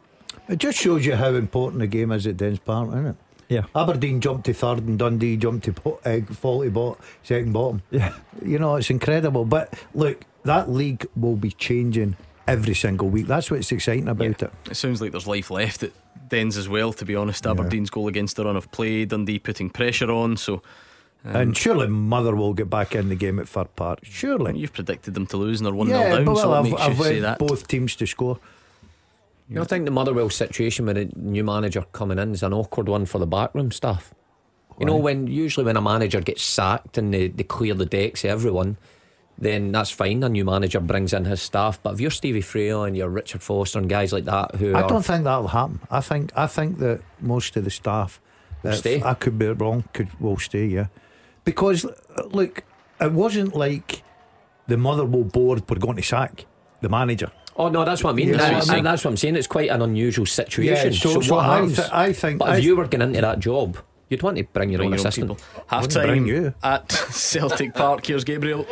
S5: It just shows you how important the game is at Dens Park, isn't it?
S3: Yeah.
S5: Aberdeen jumped to third and Dundee jumped to po- uh, faulty bot- second bottom.
S3: Yeah.
S5: You know, it's incredible. But look, that league will be changing every single week. That's what's exciting about
S2: Yeah.
S5: it.
S2: It sounds like there's life left at Dens as well, to be honest. Aberdeen's goal against the run of play, Dundee putting pressure on, so um,
S5: And surely Mother will get back in the game at Fir Park. Surely.
S2: you've predicted them to lose and they're one nil
S5: Yeah,
S2: down,
S5: but
S2: so
S5: well,
S2: it
S5: I've,
S2: makes
S5: I've
S2: you say
S5: went
S2: that.
S5: both teams to score.
S4: You know, I think the Motherwell situation with a new manager coming in is an awkward one for the backroom staff. You know, when usually when a manager gets sacked and they, they clear the decks of everyone, then that's fine. A new manager brings in his staff. But if you're Stevie Freo and you're Richard Foster and guys like that who
S5: I
S4: are,
S5: don't think that'll happen. I think I think that most of the staff that
S4: stay?
S5: I could be wrong could will stay, yeah. Because uh, look, it wasn't like the Motherwell board were going to sack the manager.
S4: Oh no, that's what I mean.
S5: You know
S4: That's,
S5: what
S4: what
S5: I mean?
S4: that's what I'm saying. It's quite an unusual situation.
S5: Yeah, so- so
S4: what
S5: I
S4: happens?
S5: th- I think-
S4: But
S5: I
S4: if
S5: th-
S4: you were going into that job, you'd want to bring your
S2: Bring
S4: own
S2: your own
S4: assistant.
S2: people. Half
S5: bring you.
S2: time at Celtic Park. Here's Gabriel.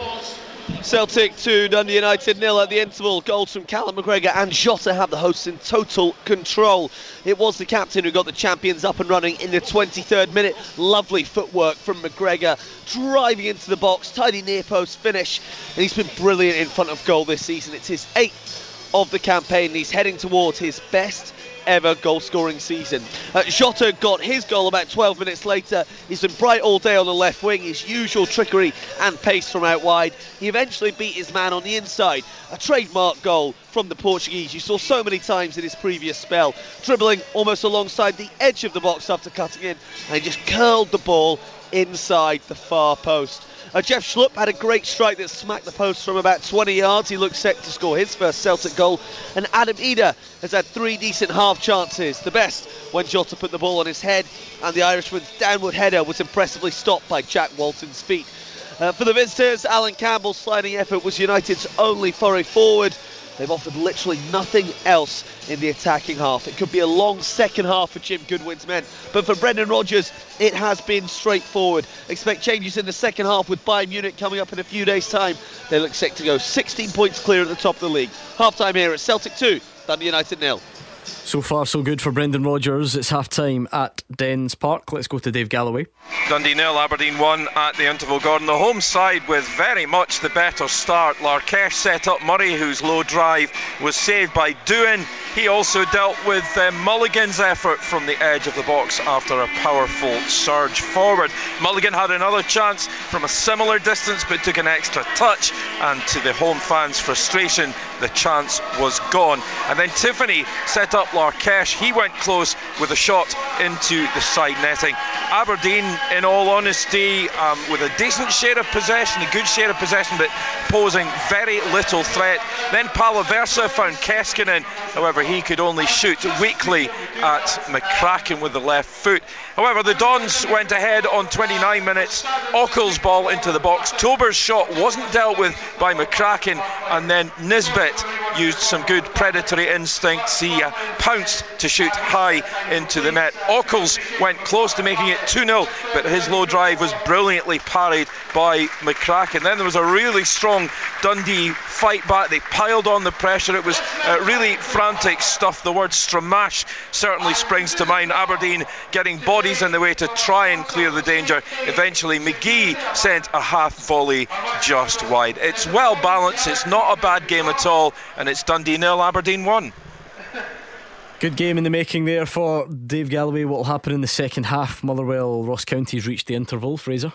S6: Celtic two, Dundee United nil at the interval. Goals from Callum McGregor and Jota have the hosts in total control. It was the captain who got the champions up and running in the twenty-third minute. Lovely footwork from McGregor, driving into the box, tidy near post finish, and he's been brilliant in front of goal this season. It's his eighth of the campaign, and he's heading towards his best ever goal scoring season. uh, Jota got his goal about twelve minutes later. He's been bright all day on the left wing, his usual trickery and pace from out wide. He eventually beat his man on the inside, a trademark goal from the Portuguese you saw so many times in his previous spell, dribbling almost alongside the edge of the box after cutting in, and he just curled the ball inside the far post. Uh, Jeff Schlupp had a great strike that smacked the post from about twenty yards. He looks set to score his first Celtic goal. And Adam Eder has had three decent half chances. The best when Jota put the ball on his head, and the Irishman's downward header was impressively stopped by Jack Walton's feet. Uh, for the visitors, Alan Campbell's sliding effort was United's only foray forward. They've offered literally nothing else in the attacking half. It could be a long second half for Jim Goodwin's men, but for Brendan Rodgers, it has been straightforward. Expect changes in the second half with Bayern Munich coming up in a few days' time. They look set to go sixteen points clear at the top of the league. Half time here at Celtic two, Dundee United nil.
S2: So far so good for Brendan Rodgers. It's half time at Dens Park. Let's go to Dave Galloway.
S9: Dundee nil, Aberdeen one at the interval. Gordon, the home side with very much the better start. Larkesh set up Murray, whose low drive was saved by Doohan. He also dealt with uh, Mulligan's effort from the edge of the box after a powerful surge forward. Mulligan had another chance from a similar distance but took an extra touch, and to the home fans' frustration, the chance was gone. And then Tiffany set up Larkesh. He went close with a shot into the side netting. Aberdeen, in all honesty, um, with a decent share of possession, a good share of possession, but posing very little threat. Then Palaversa found Keskinen. However, he could only shoot weakly at McCracken with the left foot. However, the Dons went ahead on twenty-nine minutes. Ockle's ball into the box. Tober's shot wasn't dealt with by McCracken, and then Nisbet used some good predatory instincts. He uh, pounced to shoot high into the net. Ockles went close to making it two nil, but his low drive was brilliantly parried by McCracken. Then there was a really strong Dundee fight back. They piled on the pressure. It was uh, really frantic stuff. The word Stramash certainly springs to mind. Aberdeen getting bodies in the way to try and clear the danger. Eventually McGee sent a half volley just wide. It's well balanced. It's not a bad game at all, and it's Dundee nil, Aberdeen one.
S2: Good game in the making there for Dave Galloway. What will happen in the second half? Motherwell, Ross County's reached the interval. Fraser?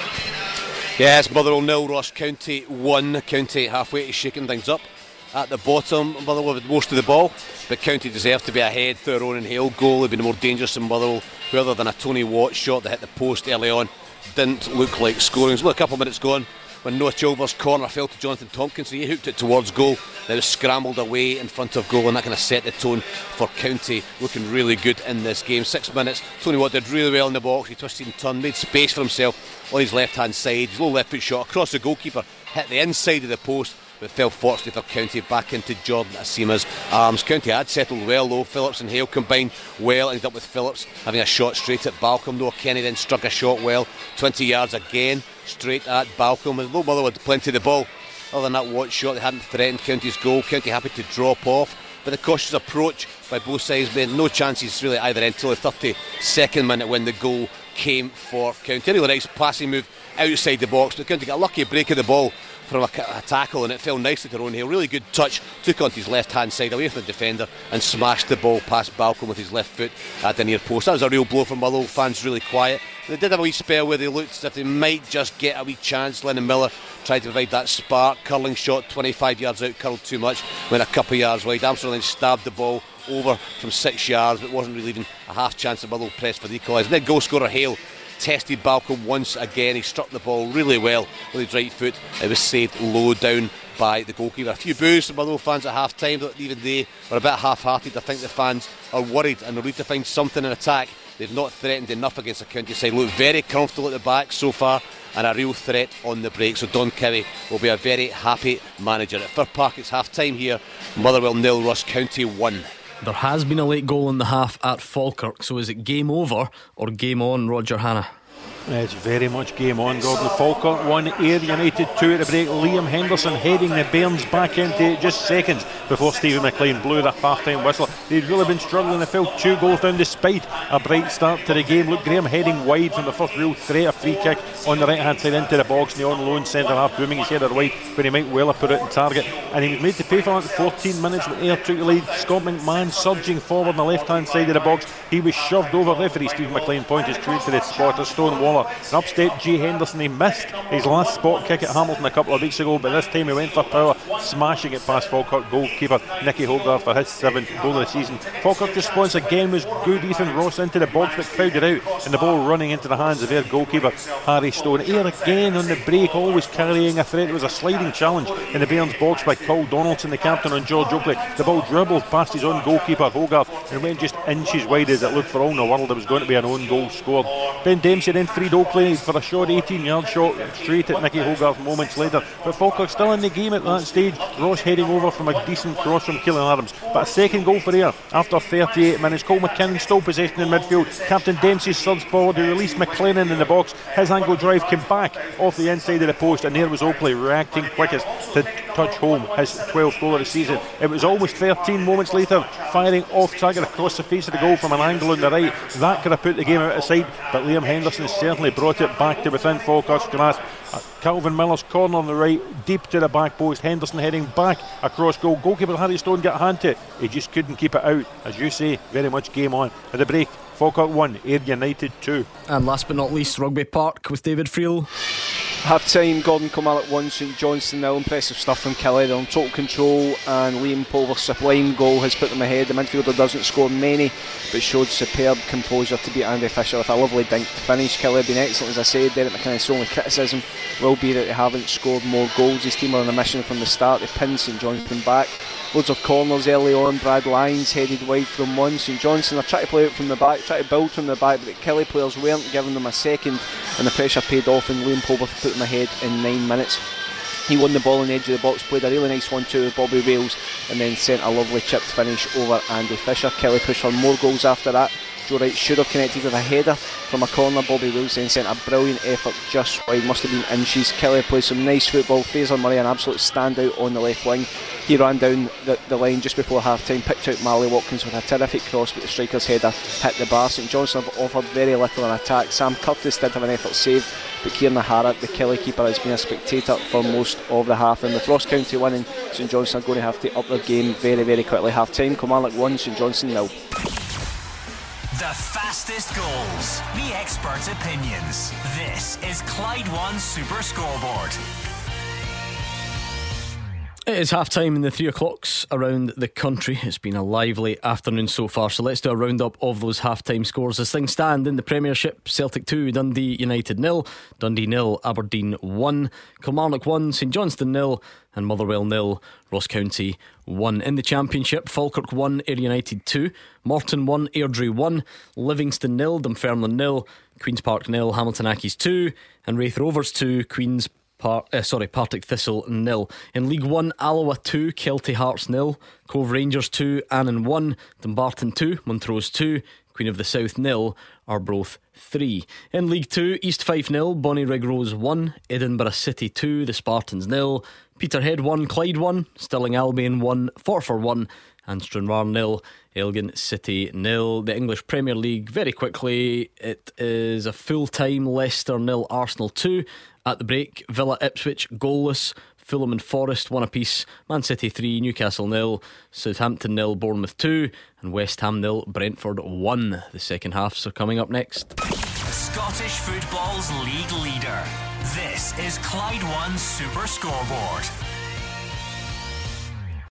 S7: Yes, Motherwell nil, Ross County one. County halfway to shaking things up at the bottom. Motherwell with most of the ball, but County deserved to be ahead through a Ronan Hale goal. They've been more dangerous than Motherwell, who other than a Tony Watt shot that hit the post early on didn't look like scoring. There's only a couple of minutes gone when Noah Chilver's corner fell to Jonathan Tompkinson. He hooked it towards goal, then was scrambled away in front of goal, and that kind of set the tone for County, looking really good in this game. Six minutes, Tony Watt did really well in the box. He twisted and turned, made space for himself on his left hand side. His low left foot shot across the goalkeeper, hit the inside of the post, but fell fortunately for County back into Jordan Asima's arms. County had settled well though. Phillips and Hale combined well, ended up with Phillips having a shot straight at Balcombe. Noah Kenny then struck a shot well, twenty yards again straight at Balcombe. Although Motherwell had plenty of the ball, other than that Watt shot, they hadn't threatened County's goal. County happy to drop off, but the cautious approach by both sides made no chances really either end until the thirty-second minute when the goal came for County. A really nice passing move outside the box, but County got a lucky break of the ball from a, a tackle, and it fell nicely to Ronan Hale. Really good touch, took onto his left hand side away from the defender and smashed the ball past Balcombe with his left foot at the near post. That was a real blow for Motherwell fans, really quiet. They did have a wee spell where they looked as if they might just get a wee chance. Lennon Miller tried to provide that spark, curling shot twenty-five yards out, curled too much, went a couple of yards wide. Armstrong then stabbed the ball over from six yards, but wasn't really even a half chance that Motherwell pressed for the equaliser. And then goal scorer Hale tested Balcombe once again. He struck the ball really well with his right foot. It was saved low down by the goalkeeper. A few boos from Motherwell fans at half time, but even they were a bit half-hearted. I think the fans are worried and they'll need to find something in attack. They've not threatened enough against the County side. Look very comfortable at the back so far and a real threat on the break. So Don Cowie will be a very happy manager. At Fir Park it's half time here. Motherwell nil, Ross County one.
S2: There has been a late goal in the half at Falkirk, so is it game over or game on, Roger Hanna?
S10: It's very much game on, Gordon. Falkirk one, Ayr United two at the break. Liam Henderson heading the Bairns back into it just seconds before Stephen McLean blew the half-time whistle. They'd really been struggling. They fell two goals down despite a bright start to the game. Luke Graham heading wide from the first real threat, a free kick on the right-hand side into the box, and the on-loan centre-half booming his header wide, but he might well have put it in target. And he was made to pay for that fourteen minutes when Ayr took the lead. Scott McMahon surging forward on the left-hand side of the box. He was shoved over. Referee Stephen McLean pointed straight to the spot of Stonewaller. And up stepped G Henderson. He missed his last spot kick at Hamilton a couple of weeks ago, but this time he went for power, smashing it past Falkirk goalkeeper Nicky Hogarth for his seventh goal of the season. Falkirk's response again was good. Ethan Ross into the box but crowded out, and the ball running into the hands of their goalkeeper Harry Stone. Here again on the break, always carrying a threat. It was a sliding challenge in the Bairns box by Paul Donaldson, the captain, on George Oakley. The ball dribbled past his own goalkeeper Hogarth and went just inches wide as it looked for all in the world. There was going to be an own goal scored. Ben Dempsey then freed Oakley for a short eighteen yard shot straight at Nicky Hogarth moments later, but Falkirk still in the game at that stage. Ross heading over from a decent cross from Keelan Adams, but a second goal for Ayr after thirty-eight minutes. Cole McKinnon still possession in midfield. Captain Dempsey surged forward to release McLennan in the box. His angle drive came back off the inside of the post, and there was Oakley reacting quickest to touch home his twelfth goal of the season. It was almost thirteen moments later, firing off target across the face of the goal from an angle on the right. That could have put the game out of sight, but Liam Henderson certainly brought it back to within Falkirk's grasp. Uh, Calvin Miller's corner on the right, deep to the back post. Henderson heading back across goal. Goalkeeper Harry Stone got a hand to it. He just couldn't keep it out. As you say, very much game on. At the break, Falkirk one, Ayr United two.
S2: And last but not least, Rugby Park with David Friel.
S8: Half time, Gordon Kilmarnock one, St Johnstone nil. Impressive stuff from Kelly. They're on total control, and Liam Pulver's sublime goal has put them ahead. The midfielder doesn't score many, but showed superb composure to beat Andy Fisher with a lovely dink to finish. Kelly have been excellent, as I said. Derek McKinnon's only criticism will be that they haven't scored more goals. His team are on a mission from the start. They pinned St Johnstone back. Loads of corners early on. Brad Lyons headed wide from one. St Johnstone are trying to play out from the back, trying to build from the back, but the Kelly players weren't giving them a second, and the pressure paid off, and Liam Pulver put them ahead in nine minutes. He won the ball on the edge of the box, played a really nice one two with Bobby Wales, and then sent a lovely chipped finish over Andy Fisher. Kelly pushed for more goals after that. Joe Wright should have connected with a header from a corner. Bobby Wales then sent a brilliant effort just wide, must have been inches. Kelly played some nice football. Fraser Murray, an absolute standout on the left wing. He ran down the, the line just before half time, picked out Marley Watkins with a terrific cross, but the striker's header hit the bar. St Johnstone have offered very little in attack. Sam Curtis did have an effort saved, but Kieran O'Hara, the Kelly keeper, has been a spectator for most of the half, and with Ross County winning, St Johnstone are going to have to up their game very very quickly. Half time, Kilmarnock one, St Johnstone nil.
S1: The fastest goals, the expert opinions. This is Clyde One Super Scoreboard.
S2: It is half time in the three o'clocks around the country. It's been a lively afternoon so far, so let's do a roundup of those half time scores as things stand in the Premiership. Celtic two, Dundee United nil, Dundee nil, Aberdeen one, Kilmarnock one, St Johnstone nil, and Motherwell nil, Ross County one. In the Championship, Falkirk one, Ayr United two, Morton one, Airdrie one, Livingston nil, Dunfermline nil, Queen's Park nil, Hamilton Accies two, and Raith Rovers two, Queen's Par- uh, sorry, Partick Thistle nil. In League One, Alloa two, Kelty Hearts nil, Cove Rangers two, Annan one, Dumbarton two, Montrose two, Queen of the South nil, Arbroath three. In League Two, East Fife nil, Bonnyrigg Rose one, Edinburgh City two, the Spartans nil, Peterhead one, Clyde one, Stirling Albion one, Forfar one, and Stranraer nil, Elgin City nil. The English Premier League, very quickly, it is a full time. Leicester nil, Arsenal two. At the break, Villa Ipswich goalless, Fulham and Forest one apiece, Man City three, Newcastle nil, Southampton nil, Bournemouth two, and West Ham nil, Brentford one. The second halves are coming up next.
S1: Scottish football's league leader. This is Clyde One Super Scoreboard.